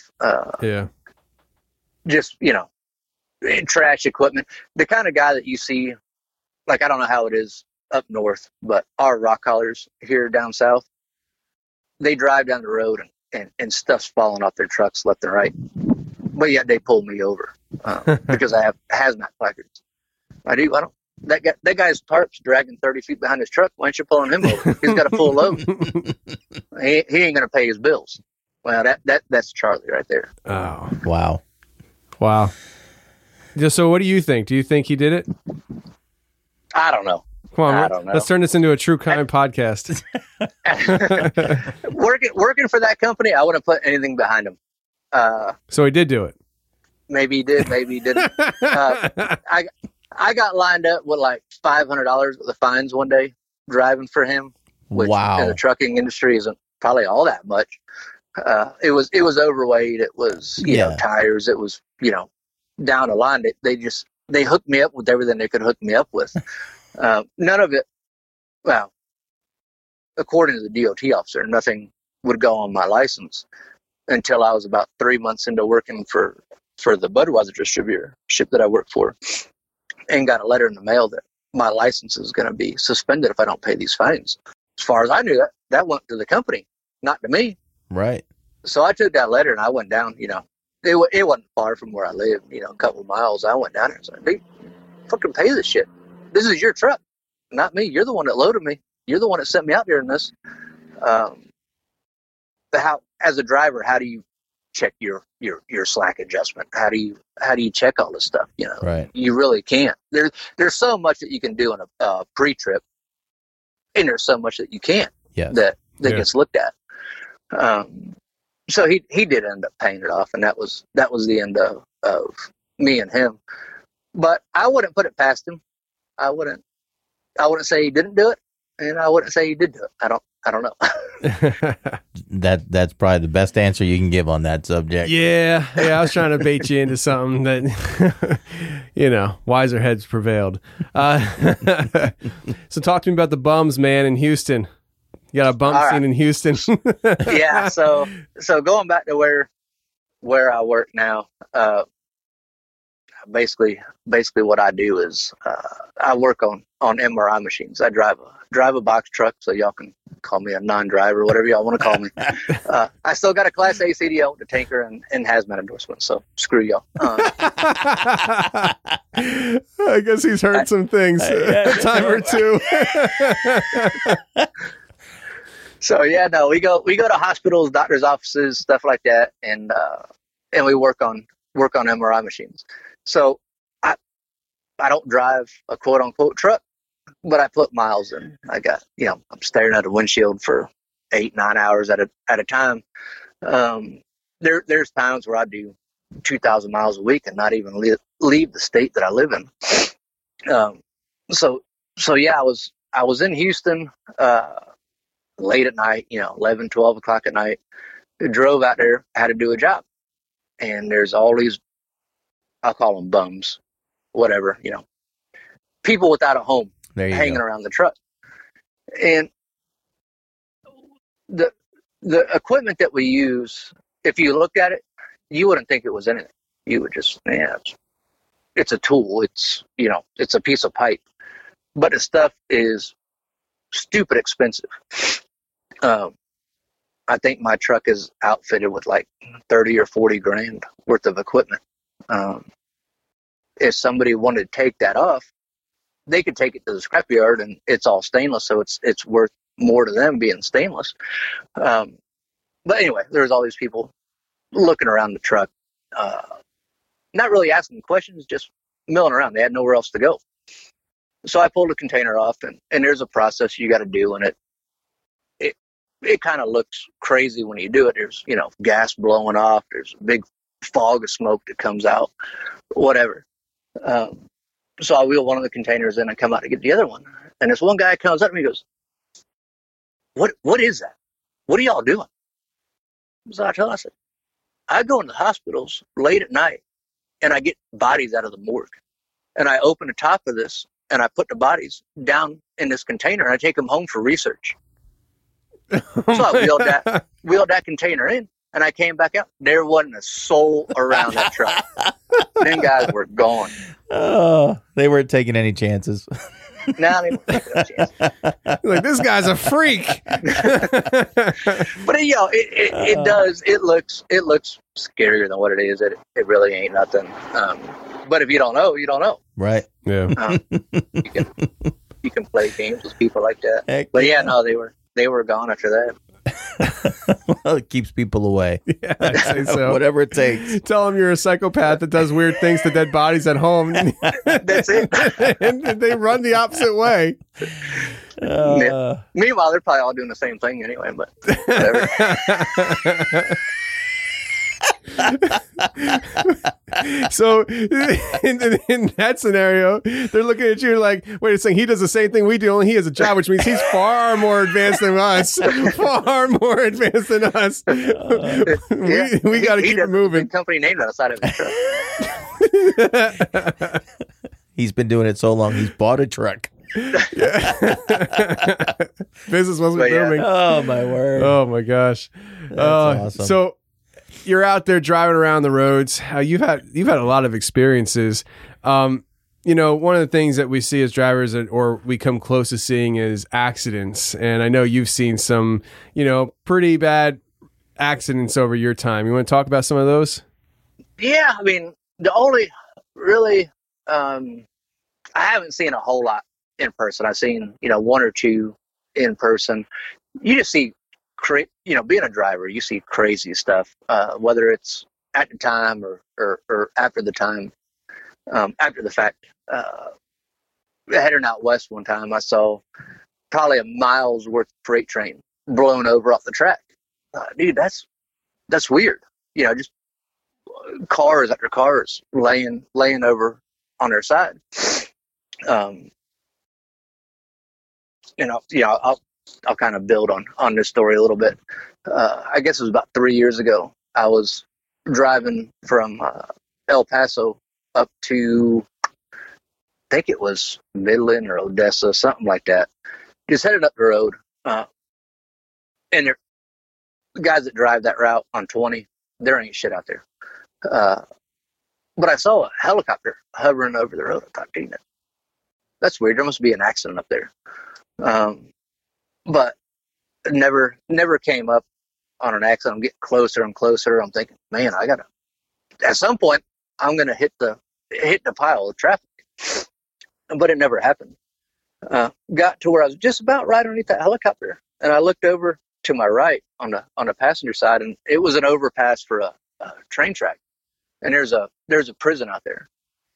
Speaker 7: Just trash equipment. The kind of guy that you see, like, I don't know how it is up north, but our rock haulers here down south, they drive down the road and stuff's falling off their trucks left and right. But yet they pulled me over because I have hazmat placards. I don't. That guy's tarp's dragging 30 feet behind his truck. Why aren't you pulling him over? He's got a full load. He ain't going to pay his bills. Well, that's Charlie right there.
Speaker 6: Oh,
Speaker 5: wow.
Speaker 6: So what do you think? Do you think he did it?
Speaker 7: I don't know.
Speaker 6: Come on,
Speaker 7: I don't know.
Speaker 6: Let's turn this into a true crime podcast.
Speaker 7: Working for that company, I wouldn't put anything behind him.
Speaker 6: So he did do it.
Speaker 7: Maybe he did. Maybe he didn't. I got lined up with like $500 with the fines one day driving for him. which
Speaker 5: Wow.
Speaker 7: in the trucking industry isn't probably all that much. It was overweight. It was, you know, tires. It was, you know, down the line. They hooked me up with everything they could hook me up with. None of it, well, according to the DOT officer, nothing would go on my license until I was about 3 months into working for the Budweiser distributorship that I worked for, and got a letter in the mail that my license is going to be suspended if I don't pay these fines. As far as I knew, that went to the company, not to me.
Speaker 5: Right.
Speaker 7: So I took that letter and I went down, you know, it wasn't far from where I lived, you know, a couple of miles. I went down there and said, "Hey, fucking pay this shit. This is your truck, not me. You're the one that loaded me. You're the one that sent me out there in this." As a driver, how do you check your slack adjustment? How do you check all this stuff? You know,
Speaker 5: Right.
Speaker 7: You really can't. There's so much that you can do in a pre-trip, and there's so much that you can't.
Speaker 5: Yes.
Speaker 7: That gets looked at. So he did end up paying it off, and that was the end of me and him. But I wouldn't put it past him. I wouldn't say he didn't do it, and I wouldn't say he did do it. I don't know.
Speaker 5: That's probably the best answer you can give on that subject.
Speaker 6: Yeah, I was trying to bait you into something that, you know, wiser heads prevailed. So talk to me about the bums, man, in Houston. You got a bump scene in Houston.
Speaker 7: Yeah, so going back to where I work now, basically what I do is I work on MRI machines. I drive a box truck, so y'all can call me a non-driver, whatever y'all want to call me. I still got a Class A CDL with a tanker and hazmat endorsement, so screw y'all.
Speaker 6: I guess he's heard some things a time or two.
Speaker 7: So yeah, no, we go to hospitals, doctors' offices, stuff like that, and we work on MRI machines. So I don't drive a quote unquote truck, but I put miles in. I got, you know, I'm staring at a windshield for 8-9 hours at a time. There's times where I do 2,000 miles a week and not even leave the state that I live in. So yeah, I was in Houston late at night, you know, 11, 12 o'clock at night. Drove out there, had to do a job, and there's all these, I'll call them bums, whatever, you know, people without a home hanging around the truck. And the equipment that we use, if you looked at it, you wouldn't think it was anything. You would just, it's a tool. It's, you know, it's a piece of pipe. But the stuff is stupid expensive. I think my truck is outfitted with like 30 or 40 grand worth of equipment. If somebody wanted to take that off, they could take it to the scrapyard, and it's all stainless, so it's worth more to them being stainless. But anyway, there's all these people looking around the truck, not really asking questions, just milling around. They had nowhere else to go. So I pulled a container off, and there's a process you got to do, and it kind of looks crazy when you do it. There's, you know, gas blowing off. There's a big fog of smoke that comes out, whatever. So I wheel one of the containers in and come out to get the other one. And this one guy comes up to me and goes, What is that? What are y'all doing? So I told him, I said, I go into hospitals late at night and I get bodies out of the morgue. And I open the top of this and I put the bodies down in this container and I take them home for research. So I wheeled that container in, and I came back out. There wasn't a soul around that truck. Them guys were gone.
Speaker 5: Oh, they weren't taking any chances.
Speaker 7: Now they weren't taking no chances.
Speaker 6: Like, this guy's a freak.
Speaker 7: But you know, it looks scarier than what it is. It really ain't nothing. But if you don't know, you don't know.
Speaker 5: Right.
Speaker 6: Yeah.
Speaker 7: You can play games with people like that.
Speaker 5: Heck
Speaker 7: but yeah, no, they were gone after that.
Speaker 5: Well, it keeps people away.
Speaker 6: Yeah, I'd say so.
Speaker 5: Whatever it takes.
Speaker 6: Tell them you're a psychopath that does weird things to dead bodies at home.
Speaker 7: That's it.
Speaker 6: And they run the opposite way.
Speaker 7: Meanwhile, they're probably all doing the same thing anyway, but whatever.
Speaker 6: So in that scenario, they're looking at you like, wait a second, he does the same thing we do, only he has a job, which means he's far more advanced than us. Far more advanced than us. We got to keep it moving.
Speaker 7: Company name outside of his truck.
Speaker 5: He's been doing it so long, he's bought a truck.
Speaker 6: Business wasn't booming.
Speaker 5: Oh my word.
Speaker 6: Oh my gosh.
Speaker 5: That's awesome.
Speaker 6: So you're out there driving around the roads. You've had a lot of experiences. One of the things that we see as drivers, or we come close to seeing, is accidents. And I know you've seen some, pretty bad accidents over your time. You want to talk about some of those?
Speaker 7: Yeah, I mean, the only really, I haven't seen a whole lot in person. I've seen, one or two in person. You just see, being a driver, you see crazy stuff, whether it's at the time or after the time, after the fact. Heading out west one time, I saw probably a mile's worth of freight train blown over off the track. Dude, that's weird. Just cars after cars laying over on their side. I'll kind of build on this story a little bit. I guess it was about 3 years ago. I was driving from El Paso up to, I think it was Midland or Odessa, something like that. Just headed up the road. And the guys that drive that route on 20, there ain't shit out there. But I saw a helicopter hovering over the road. I thought, dang it, that's weird. There must be an accident up there. But never came up on an accident. I'm getting closer and closer. I'm thinking, man, at some point, I'm going to hit the pile of traffic. But it never happened. Got to where I was just about right underneath that helicopter. And I looked over to my right on the passenger side, and it was an overpass for a train track. And there's a prison out there.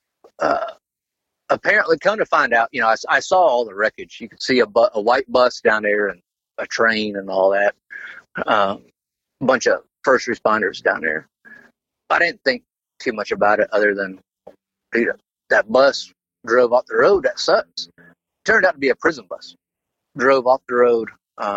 Speaker 7: Apparently, come to find out, I saw all the wreckage. You could see a white bus down there and a train and all that. A bunch of first responders down there. I didn't think too much about it other than, dude, that bus drove off the road. That sucks. Turned out to be a prison bus. Drove off the road,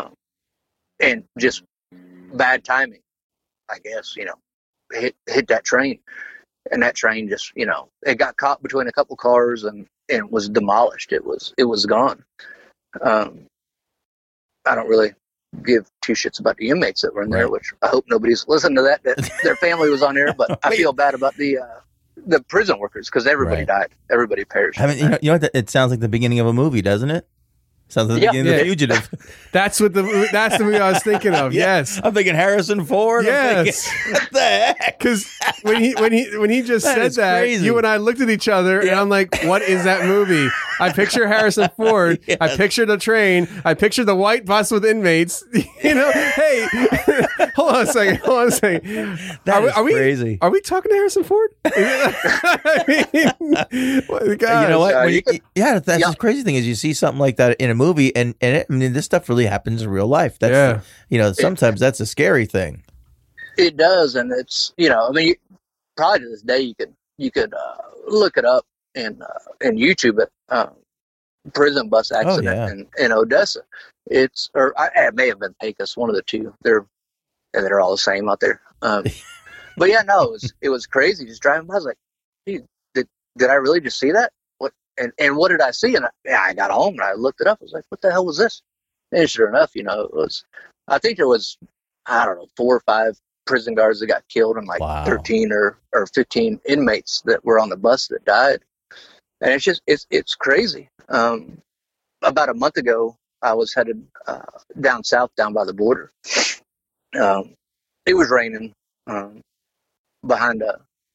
Speaker 7: and just bad timing, I guess, hit that train. And that train just, it got caught between a couple cars and was demolished. It was gone. I don't really give two shits about the inmates that were in there, which I hope nobody's listened to that their family was on there. But I feel bad about the prison workers because everybody died. Everybody perished.
Speaker 5: I mean, it sounds like the beginning of a movie, doesn't it? Sounds like the beginning of The Fugitive.
Speaker 6: That's the movie I was thinking of. Yes,
Speaker 5: I'm thinking Harrison Ford.
Speaker 6: Yes,
Speaker 5: what the heck?
Speaker 6: Because when he just said that, crazy. You and I looked at each other, and I'm like, "What is that movie?" I picture Harrison Ford. Yes. I picture the train. I picture the white bus with inmates. Hey, hold on a second. Are we crazy? Are we talking to Harrison Ford? I mean,
Speaker 5: God, you know what? That's the crazy thing is you see something like that in a movie, and this stuff really happens in real life. That's sometimes that's a scary thing.
Speaker 7: It does, and it's probably to this day you could look it up and YouTube it. Prison bus accident in Odessa. It may have been Pecos, one of the two. They're all the same out there. But yeah, no, it was crazy. Just driving by, I was like, dude, did I really just see that? What and what did I see? And I got home and I looked it up. I was like, what the hell was this? And sure enough, it was. I think there was, I don't know, 4 or 5 prison guards that got killed and 13 or 15 inmates that were on the bus that died. And it's crazy. About a month ago, I was headed down south, down by the border. It was raining behind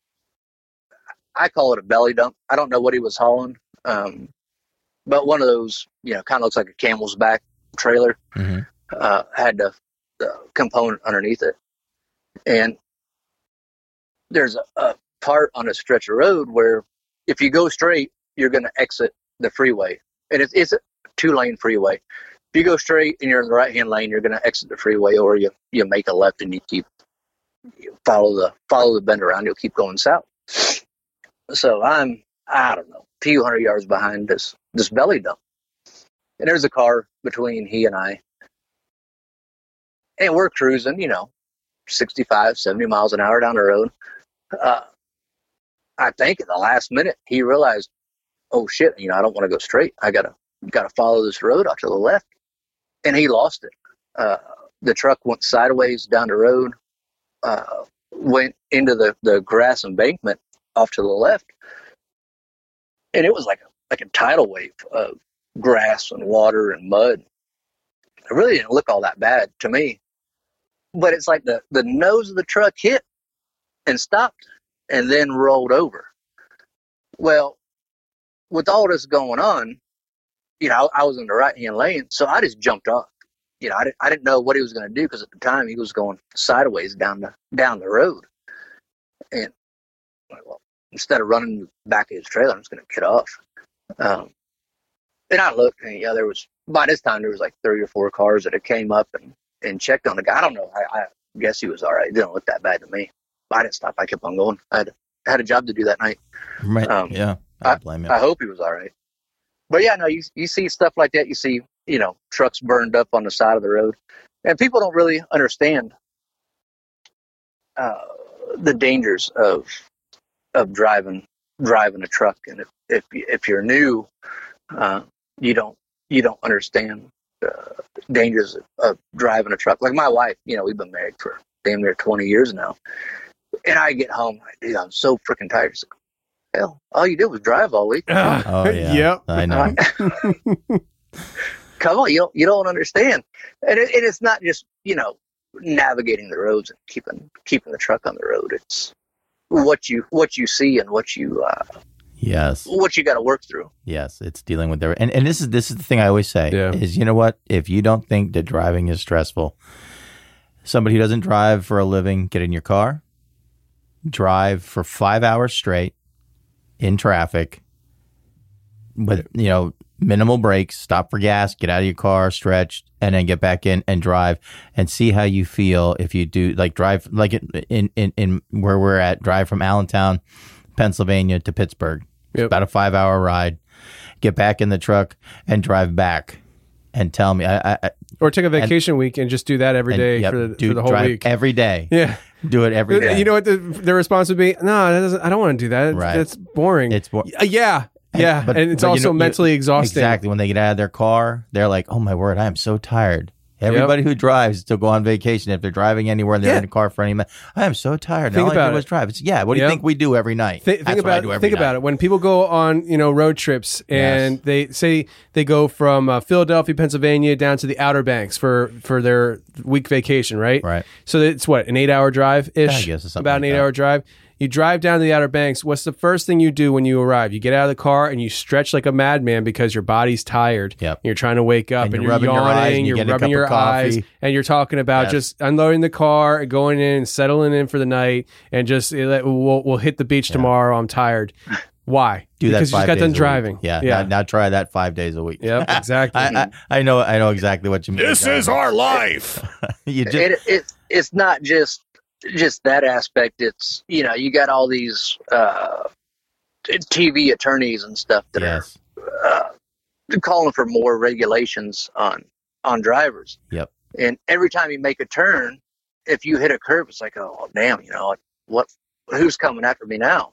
Speaker 7: I call it a belly dump. I don't know what he was hauling, but one of those, kind of looks like a camel's back trailer, had the component underneath it. And there's a part on a stretch of road where if you go straight, you're going to exit the freeway. And it's a 2-lane freeway. If you go straight and you're in the right-hand lane, you're going to exit the freeway, or you make a left and you follow the bend around. You'll keep going south. So I don't know, a few hundred yards behind this belly dump. And there's a car between he and I. And we're cruising, 65, 70 miles an hour down the road. I think at the last minute, he realized, oh shit, I don't want to go straight. I gotta follow this road out to the left. And he lost it. The truck went sideways down the road, went into the grass embankment off to the left. And it was like a tidal wave of grass and water and mud. It really didn't look all that bad to me. But it's like the nose of the truck hit and stopped and then rolled over. Well, with all this going on, I was in the right-hand lane, so I just jumped off. I didn't know what he was going to do because at the time he was going sideways down the road. And well, instead of running the back of his trailer, I'm just going to get off. And I looked, and by this time there was like 3 or 4 cars that had came up and checked on the guy. I don't know. I guess he was all right. It didn't look that bad to me. I didn't stop. I kept on going. I had a job to do that night.
Speaker 5: Right. Yeah. I blame him.
Speaker 7: I hope he was all right. But yeah, no, you see stuff like that. You see, trucks burned up on the side of the road, and people don't really understand the dangers of driving a truck. And if you're new, you don't understand the dangers of driving a truck. Like my wife, we've been married for damn near 20 years now, and I get home, dude, I'm so freaking tired. She's like, hell, all you did was drive all week.
Speaker 5: Oh yeah,
Speaker 6: yep.
Speaker 5: I know.
Speaker 7: Come on, you don't understand. And it's not just navigating the roads and keeping the truck on the road. It's what you see and what you
Speaker 5: yes,
Speaker 7: what you got to work through. Yes,
Speaker 5: it's dealing with and this is the thing I always say is, what, if you don't think that driving is stressful, somebody who doesn't drive for a living, get in your car, drive for 5 hours straight in traffic with minimal breaks, stop for gas, get out of your car, stretch, and then get back in and drive, and see how you feel if you do drive in where we're at, drive from Allentown, Pennsylvania to Pittsburgh. It's about a 5-hour ride. Get back in the truck and drive back, and tell me.
Speaker 6: Or take a vacation week and just do that every day for the whole week.
Speaker 5: Every day.
Speaker 6: Yeah.
Speaker 5: Do it every day.
Speaker 6: You know what the response would be? No, I don't want to do that. That's boring. It's boring. Yeah. Yeah, and it's also mentally exhausting.
Speaker 5: Exactly. When they get out of their car, they're like, oh, my word, I am so tired. Everybody who drives to go on vacation, if they're driving anywhere and they're in a car for any minute, I am so tired. All I do is drive. What do you think we do every night?
Speaker 6: Think about it. When people go on road trips and they say they go from Philadelphia, Pennsylvania down to the Outer Banks for their week vacation, right?
Speaker 5: Right.
Speaker 6: So it's what, an 8-hour drive-ish?
Speaker 5: I guess it's something
Speaker 6: about an 8-hour drive. You drive down to the Outer Banks. What's the first thing you do when you arrive? You get out of the car and you stretch like a madman because your body's tired.
Speaker 5: Yep.
Speaker 6: You're trying to wake up and you're
Speaker 5: rubbing
Speaker 6: yawning,
Speaker 5: your eyes,
Speaker 6: you're rubbing your eyes, and you're talking about just unloading the car, going in, settling in for the night, and just we'll hit the beach tomorrow. I'm tired. Why?
Speaker 5: Because
Speaker 6: you just got done driving.
Speaker 5: Yeah. Now try that 5 days a week.
Speaker 6: Yep, exactly.
Speaker 5: I know exactly what you mean.
Speaker 2: This is our life.
Speaker 7: It's not just that aspect. It's you got all these TV attorneys and stuff that are calling for more regulations on drivers.
Speaker 5: Yep.
Speaker 7: And every time you make a turn, if you hit a curb, it's like, oh damn, who's coming after me now?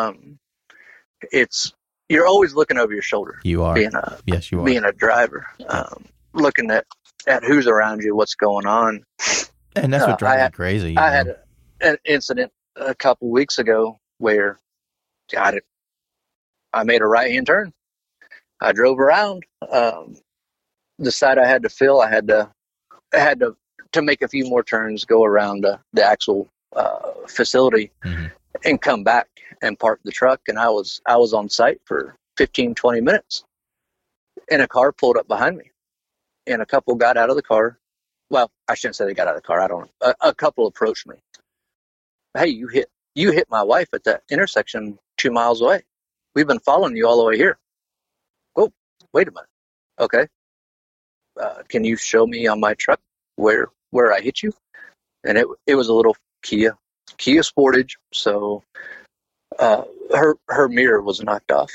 Speaker 7: You're always looking over your shoulder.
Speaker 5: You are. Yes, you are.
Speaker 7: Being a driver, looking at who's around you, what's going on.
Speaker 5: And that's what drives me crazy.
Speaker 7: I had an incident a couple weeks ago where I made a right-hand turn. I drove around. The side I had to fill, I had to make a few more turns, go around the actual facility, and come back and park the truck. And I was on site for 15, 20 minutes. And a car pulled up behind me. And a couple got out of the car. Well, I shouldn't say they got out of the car. I don't know. A couple approached me. Hey, you hit my wife at that intersection 2 miles away. We've been following you all the way here. Oh, wait a minute. Okay. Can you show me on my truck where I hit you? And it was a little Kia Sportage. So her mirror was knocked off.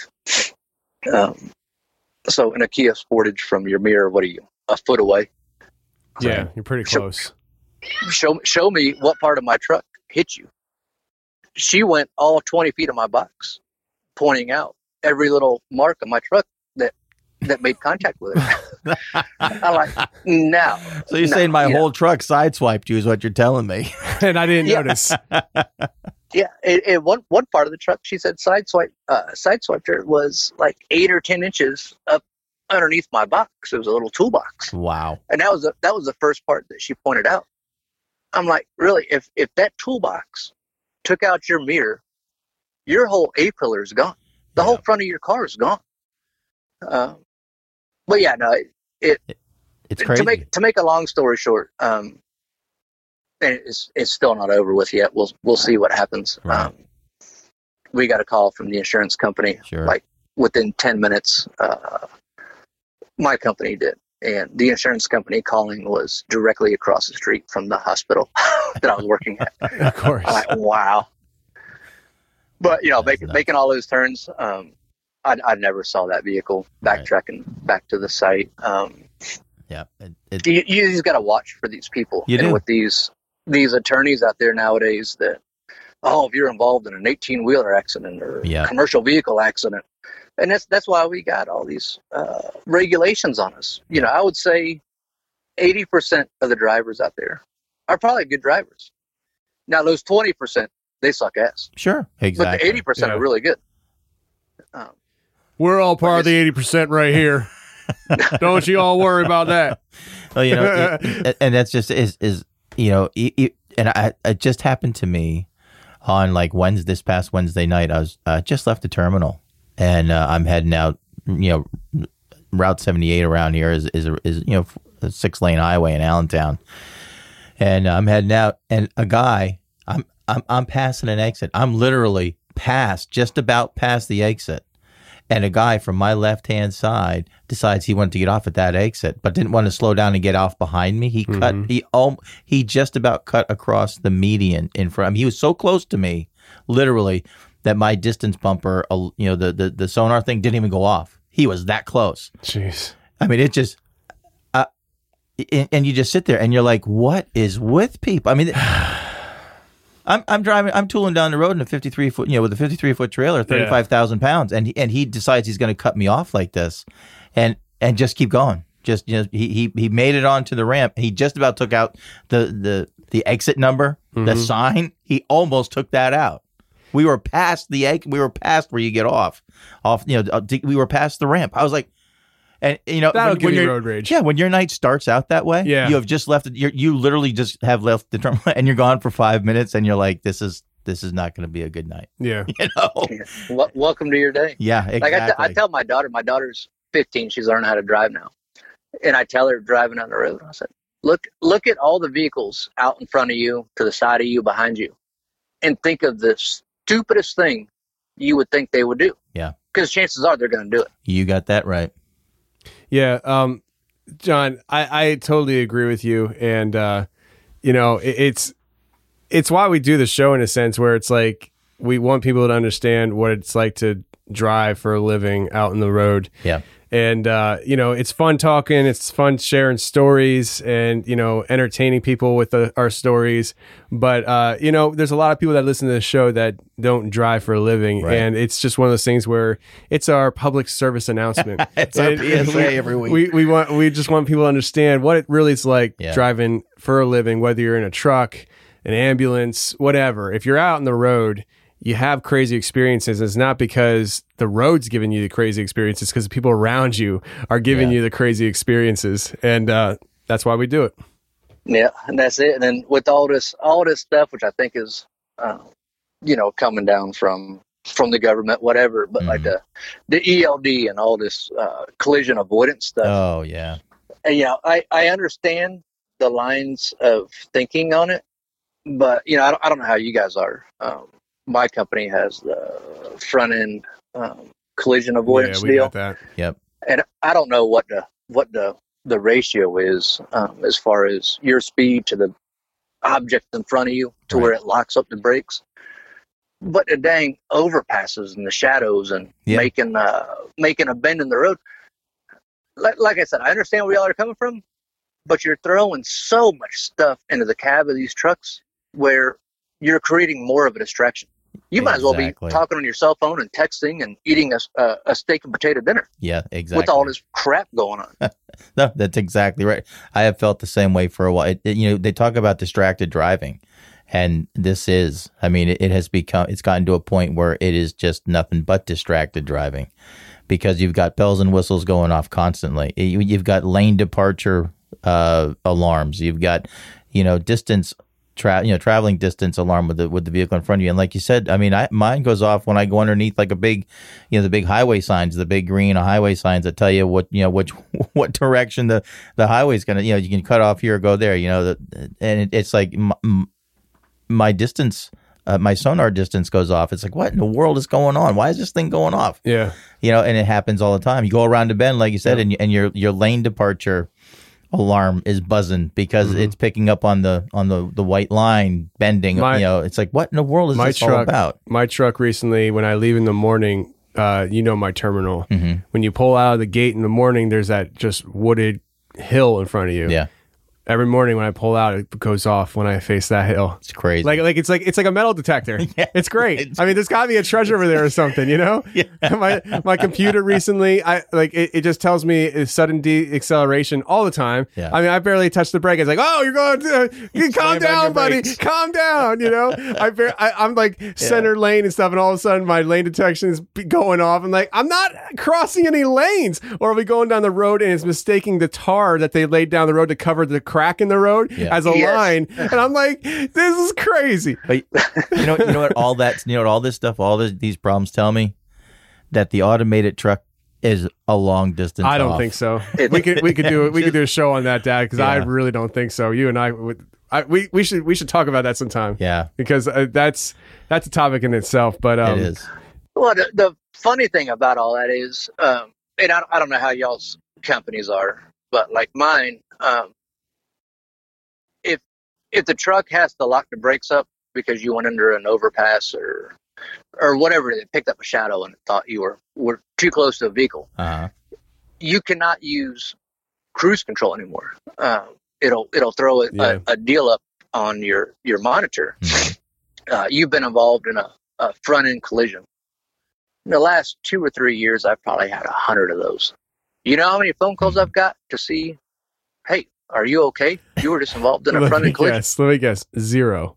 Speaker 7: So in a Kia Sportage, from your mirror, what are you, a foot away?
Speaker 6: Yeah, you're pretty close.
Speaker 7: Show me what part of my truck hit you. She went all 20 feet of my box, pointing out every little mark on my truck that made contact with it. I'm like, no.
Speaker 5: So you're saying my whole truck sideswiped you is what you're telling me.
Speaker 6: And I didn't notice.
Speaker 7: Yeah, one part of the truck, she said sideswiped her was like 8 or 10 inches up underneath my box. It was a little toolbox.
Speaker 5: Wow.
Speaker 7: And that was the first part that she pointed out. I'm like, really, if that toolbox took out your mirror, your whole A-pillar is gone. The whole front of your car is gone. But yeah, no,
Speaker 5: it's crazy.
Speaker 7: To make a long story short, and it's still not over with yet. We'll see what happens.
Speaker 5: Right.
Speaker 7: We got a call from the insurance company,
Speaker 5: Sure.
Speaker 7: like within 10 minutes. My company did, and the insurance company calling was directly across the street from the hospital that I was working at.
Speaker 6: Of course.
Speaker 7: I'm like, wow. But making all those turns, I never saw that vehicle backtracking back to the site.
Speaker 5: Yeah,
Speaker 7: You just got to watch for these people.
Speaker 5: You do.
Speaker 7: With these attorneys out there nowadays that, if you're involved in an 18-wheeler accident or commercial vehicle accident, and that's why we got all these regulations on us. I would say 80% of the drivers out there are probably good drivers. Now those 20%, they suck ass.
Speaker 5: Sure, exactly.
Speaker 7: But the 80% are really good.
Speaker 6: We're all part of the 80% right here. Don't you all worry about that.
Speaker 5: Well, and that's just is and it just happened to me on like this past Wednesday night. I was just left the terminal, and I'm heading out. Route 78 around here is a 6-lane highway in Allentown, and I'm heading out, and a guy, I'm passing an exit. I'm literally just about past the exit. And a guy from my left-hand side decides he wanted to get off at that exit, but didn't want to slow down and get off behind me. He just about cut across the median in front of me. He was so close to me, literally, that my distance bumper, the sonar thing didn't even go off. He was that close.
Speaker 6: Jeez.
Speaker 5: I mean, it just, and you just sit there and you're like, what is with people? I mean, I'm driving, I'm tooling down the road in a 53-foot, with a 53-foot trailer, 35,000 pounds, and he decides he's going to cut me off like this, and just keep going. Just he made it onto the ramp. He just about took out the exit number, the sign. He almost took that out. We were past we were past where you get off. We were past the ramp. I was like, and
Speaker 6: that'll give you road rage.
Speaker 5: Yeah, when your night starts out that way,
Speaker 6: you
Speaker 5: have just left. You literally just have left the terminal, and you're gone for 5 minutes, and you're like, this is not going to be a good night.
Speaker 6: Yeah,
Speaker 7: Welcome to your day.
Speaker 5: Yeah, exactly.
Speaker 7: Like I tell my daughter's 15, she's learning how to drive now, and I tell her driving down the road, I said, look at all the vehicles out in front of you, to the side of you, behind you, and think of the stupidest thing you would think they would do.
Speaker 5: Yeah,
Speaker 7: because chances are they're going to do it.
Speaker 5: You got that right.
Speaker 6: Yeah, John, I totally agree with you, and it's why we do the show in a sense where it's like we want people to understand what it's like to drive for a living out in the road.
Speaker 5: Yeah.
Speaker 6: And, it's fun talking, it's fun sharing stories and, entertaining people with our stories. But, there's a lot of people that listen to the show that don't drive for a living. Right. And it's just one of those things where it's our public service announcement.
Speaker 5: It's our PSA every week.
Speaker 6: We just want people to understand what it really is like driving for a living, whether you're in a truck, an ambulance, whatever. If you're out on the road, you have crazy experiences. It's not because the road's giving you the crazy experiences, because the people around you are giving you the crazy experiences. And that's why we do it.
Speaker 7: Yeah, and that's it. And then with all this stuff, which I think is, coming down from the government, whatever, but like the ELD and all this collision avoidance stuff.
Speaker 5: Oh, yeah.
Speaker 7: And, I understand the lines of thinking on it, but, I don't know how you guys are. My company has the front end collision avoidance deal.
Speaker 6: Got that.
Speaker 5: Yep.
Speaker 7: And I don't know what the ratio is as far as your speed to the object in front of you to where it locks up the brakes. but the dang overpasses and the shadows and making a bend in the road. Like I said, I understand where y'all are coming from, but you're throwing so much stuff into the cab of these trucks where you're creating more of a distraction. You might as well be talking on your cell phone and texting and eating a steak and potato dinner.
Speaker 5: Yeah, exactly.
Speaker 7: With all this crap going on.
Speaker 5: No, that's exactly right. I have felt the same way for a while. They talk about distracted driving, and this is, it has become, it's gotten to a point where it is just nothing but distracted driving, because you've got bells and whistles going off constantly. You've got lane departure alarms. You've got, distance. Traveling distance alarm with the vehicle in front of you. And like you said, mine goes off when I go underneath like a big, the big highway signs, the big green highway signs that tell you what direction the highway's going to, you can cut off here or go there, and it's like my distance, my sonar distance goes off. It's like, what in the world is going on? Why is this thing going off?
Speaker 6: Yeah.
Speaker 5: And it happens all the time. You go around the bend, like you said, and your lane departure alarm is buzzing because it's picking up on the white line bending. It's like, what in the world is this all about?
Speaker 6: My truck recently, when I leave in the morning, my terminal. Mm-hmm. When you pull out of the gate in the morning, there's that just wooded hill in front of you.
Speaker 5: Yeah.
Speaker 6: Every morning when I pull out, it goes off when I face that hill.
Speaker 5: It's crazy.
Speaker 6: It's like a metal detector. Yeah, it's great. There's got to be a treasure over there or something, Yeah. My computer recently, it just tells me it's sudden deceleration all the time.
Speaker 5: Yeah.
Speaker 6: I barely touch the brake. It's like, oh, you're going to calm down, buddy. Calm down. I'm like center lane and stuff, and all of a sudden my lane detection is going off. I'm like, I'm not crossing any lanes. Or are we going down the road and it's mistaking the tar that they laid down the road to cover the crack in the road as a line, and I'm like, this is crazy.
Speaker 5: But you know what all this stuff, all these problems tell me that the automated truck is a long distance.
Speaker 6: I don't think so. We could do a show on that, Dad, because I really don't think so. You and we should talk about that sometime.
Speaker 5: Yeah,
Speaker 6: because that's a topic in itself. But
Speaker 5: it is.
Speaker 7: Well, the funny thing about all that is, and I don't know how y'all's companies are, but like mine. If the truck has to lock the brakes up because you went under an overpass or whatever, they picked up a shadow and thought you were too close to a vehicle, you cannot use cruise control anymore. It'll throw a deal up on your monitor. Mm-hmm. You've been involved in a front end collision. In the last 2 or 3 years, I've probably had 100 of those. You know how many phone calls I've got to see, hey, are you okay? You were just involved in a front end collision.
Speaker 6: Let me guess. Zero.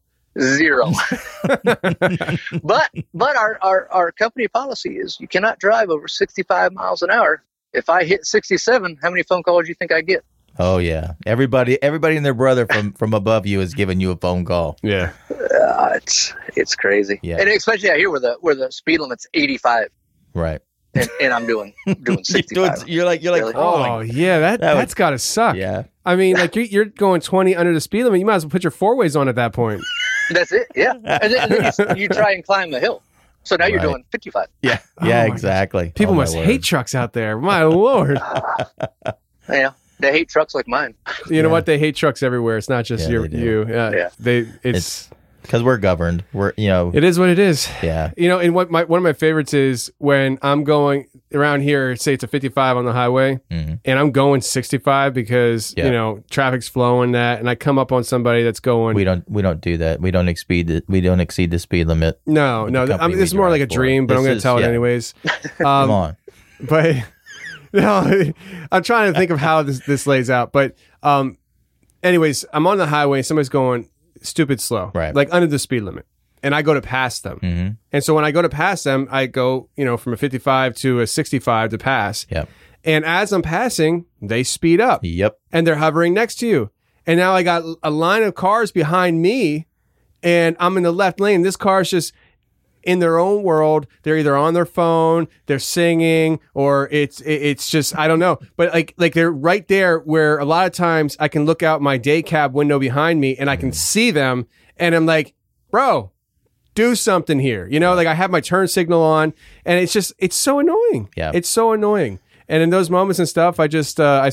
Speaker 7: But our company policy is you cannot drive over 65 miles an hour. If I hit 67, how many phone calls do you think I get?
Speaker 5: Oh yeah, everybody and their brother from above you is giving you a phone call.
Speaker 6: Yeah,
Speaker 7: it's crazy. Yeah, and especially out here where the speed limit's 85.
Speaker 5: Right.
Speaker 7: And I'm doing 65.
Speaker 5: You're like,
Speaker 6: oh yeah, that's gotta suck.
Speaker 5: Yeah.
Speaker 6: You're going 20 under the speed limit. You might as well put your four ways on at that point.
Speaker 7: That's it. Yeah. And then you try and climb the hill. So now you're doing 55.
Speaker 5: Yeah. Yeah, exactly.
Speaker 6: God. People must hate trucks out there. My Lord.
Speaker 7: Yeah. They hate trucks like mine.
Speaker 6: You know what? They hate trucks everywhere. It's not just you.
Speaker 5: It's because we're governed.
Speaker 6: It is what it is.
Speaker 5: Yeah.
Speaker 6: And one of my favorites is when I'm going around here, say it's a 55 on the highway, and I'm going 65 because, traffic's flowing and I come up on somebody that's going.
Speaker 5: We don't do that. We don't exceed the speed limit.
Speaker 6: No. This is more like a dream, but I'm going to tell it anyways.
Speaker 5: Come on.
Speaker 6: But I'm trying to think of how this lays out. But anyways, I'm on the highway. Somebody's going stupid slow,
Speaker 5: right?
Speaker 6: Like under the speed limit. And I go to pass them. Mm-hmm. And so when I go to pass them, I go, from a 55 to a 65 to pass.
Speaker 5: Yep.
Speaker 6: And as I'm passing, they speed up.
Speaker 5: Yep.
Speaker 6: And they're hovering next to you. And now I got a line of cars behind me, and I'm in the left lane. This car's just in their own world. They're either on their phone, they're singing, or it's just, I don't know. But like they're right there where a lot of times I can look out my day cab window behind me and I can see them, and I'm like, bro, do something here. Like I have my turn signal on, and it's so annoying.
Speaker 5: Yeah.
Speaker 6: It's so annoying. And in those moments and stuff, I just, I start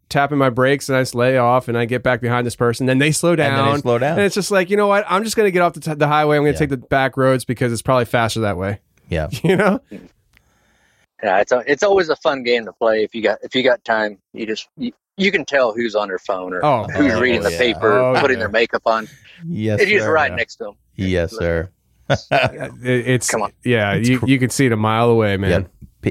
Speaker 6: tapping my brakes and I just lay off and I get back behind this person. Then they slow down.
Speaker 5: And then they slow down.
Speaker 6: And it's just like, you know what? I'm just going to get off the highway. I'm going to take the back roads because it's probably faster that way.
Speaker 5: Yeah.
Speaker 6: You know?
Speaker 7: Yeah, it's always a fun game to play if you got time. You can tell who's on their phone or who's reading the paper, putting their makeup on.
Speaker 5: Yes,
Speaker 7: if you're just right next to them.
Speaker 5: Yes, sir.
Speaker 6: It's
Speaker 7: come on.
Speaker 6: Yeah, you can see it a mile away, man.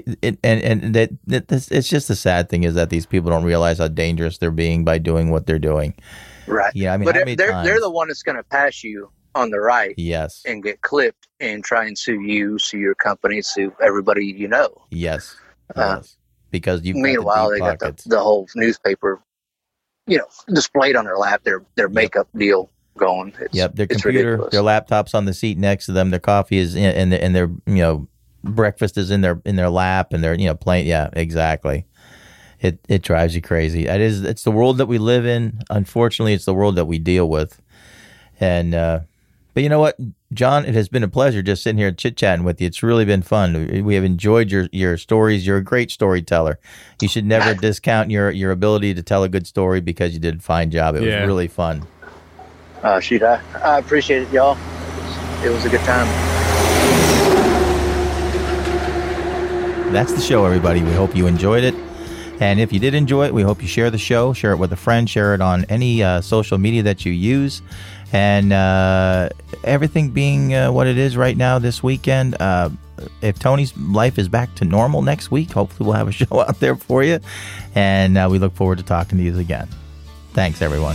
Speaker 5: It's just the sad thing is that these people don't realize how dangerous they're being by doing what they're doing.
Speaker 7: Right.
Speaker 5: Yeah, I mean,
Speaker 7: but they're the one that's going to pass you on the right.
Speaker 5: Yes.
Speaker 7: And get clipped and try and sue you, sue your company, sue everybody you know.
Speaker 5: Yes. Because you.
Speaker 7: Meanwhile, they got the whole newspaper, displayed on their lap. Their makeup deal going.
Speaker 5: Their computer, their laptops on the seat next to them. Their coffee is in their breakfast is in their lap, and they're playing. Yeah, exactly. It drives you crazy. It's the world that we live in. Unfortunately, it's the world that we deal with. And but you know what, John, it has been a pleasure just sitting here chit chatting with you. It's really been fun. We have enjoyed your stories. You're a great storyteller. You should never discount your ability to tell a good story because you did a fine job. It was really fun.
Speaker 7: Shoot, I appreciate it, y'all. It was a good time.
Speaker 5: That's the show, everybody. We hope you enjoyed it. And if you did enjoy it, we hope you share the show, share it with a friend, share it on any social media that you use. And everything being what it is right now this weekend, if Tony's life is back to normal next week, hopefully we'll have a show out there for you. And we look forward to talking to you again. Thanks, everyone.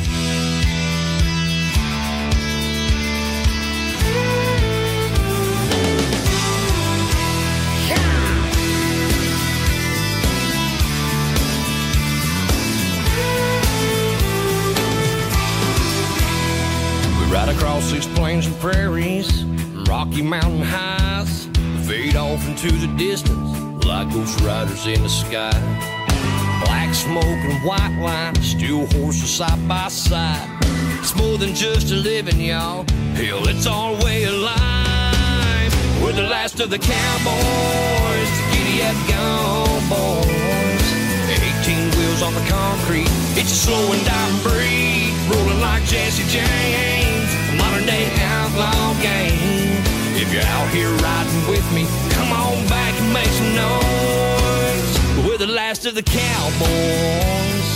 Speaker 8: Right across these plains and prairies, Rocky Mountain highs, fade off into the distance like ghost riders in the sky. Black smoke and white line, steel horses side by side. It's more than just a living, y'all. Hell, it's our way of life. We're the last of the cowboys, the giddy-up gone boys. 18 wheels on the concrete, it's a slow and dying breed, rolling like Jesse James, a modern day outlaw game. If you're out here riding with me, come on back and make some noise. We're the last of the cowboys.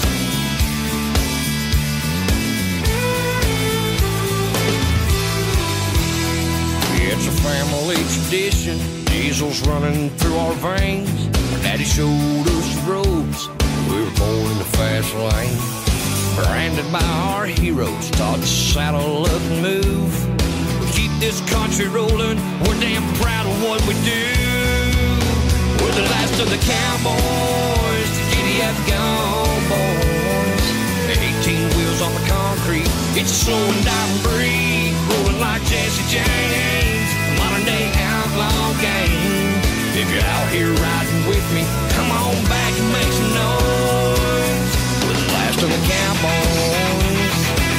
Speaker 8: It's a family tradition, diesel's running through our veins. Our daddy showed us the ropes, we were born in the fast lane. Branded by our heroes, taught to saddle up and move. We keep this country rolling, we're damn proud of what we do. We're the last of the cowboys, the giddy-up gone boys. 18 wheels on the concrete, it's a slow and dying breed, rolling like Jesse James, a modern day outlaw game. If you're out here riding with me, come on back and make some noise. We're the last of the cowboys.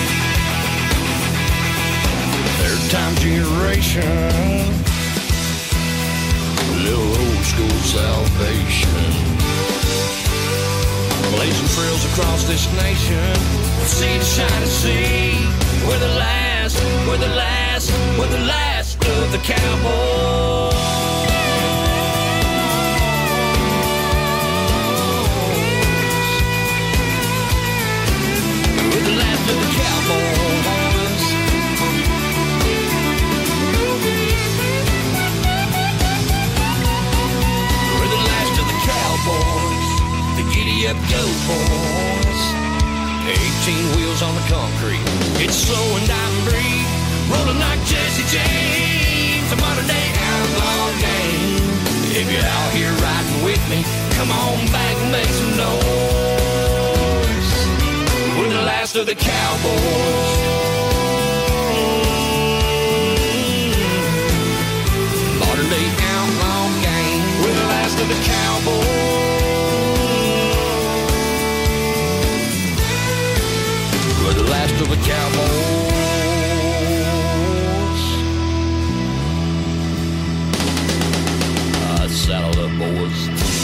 Speaker 8: Third time generation, a little old school salvation. Blazing trails across this nation, from sea to shining sea. We're the last, we're the last, we're the last of the cowboys. We're the last of the cowboys. We're the last of the cowboys. The giddy-up go boys. 18 wheels on the concrete, it's slow and dying breed, rolling like Jesse James, a modern day outlaw game. If you're out here riding with me, come on back and make some noise. We're the last of the cowboys. Modern day outlaw game. We're the last of the cowboys. We're the last of the cowboys. Saddled up, boys.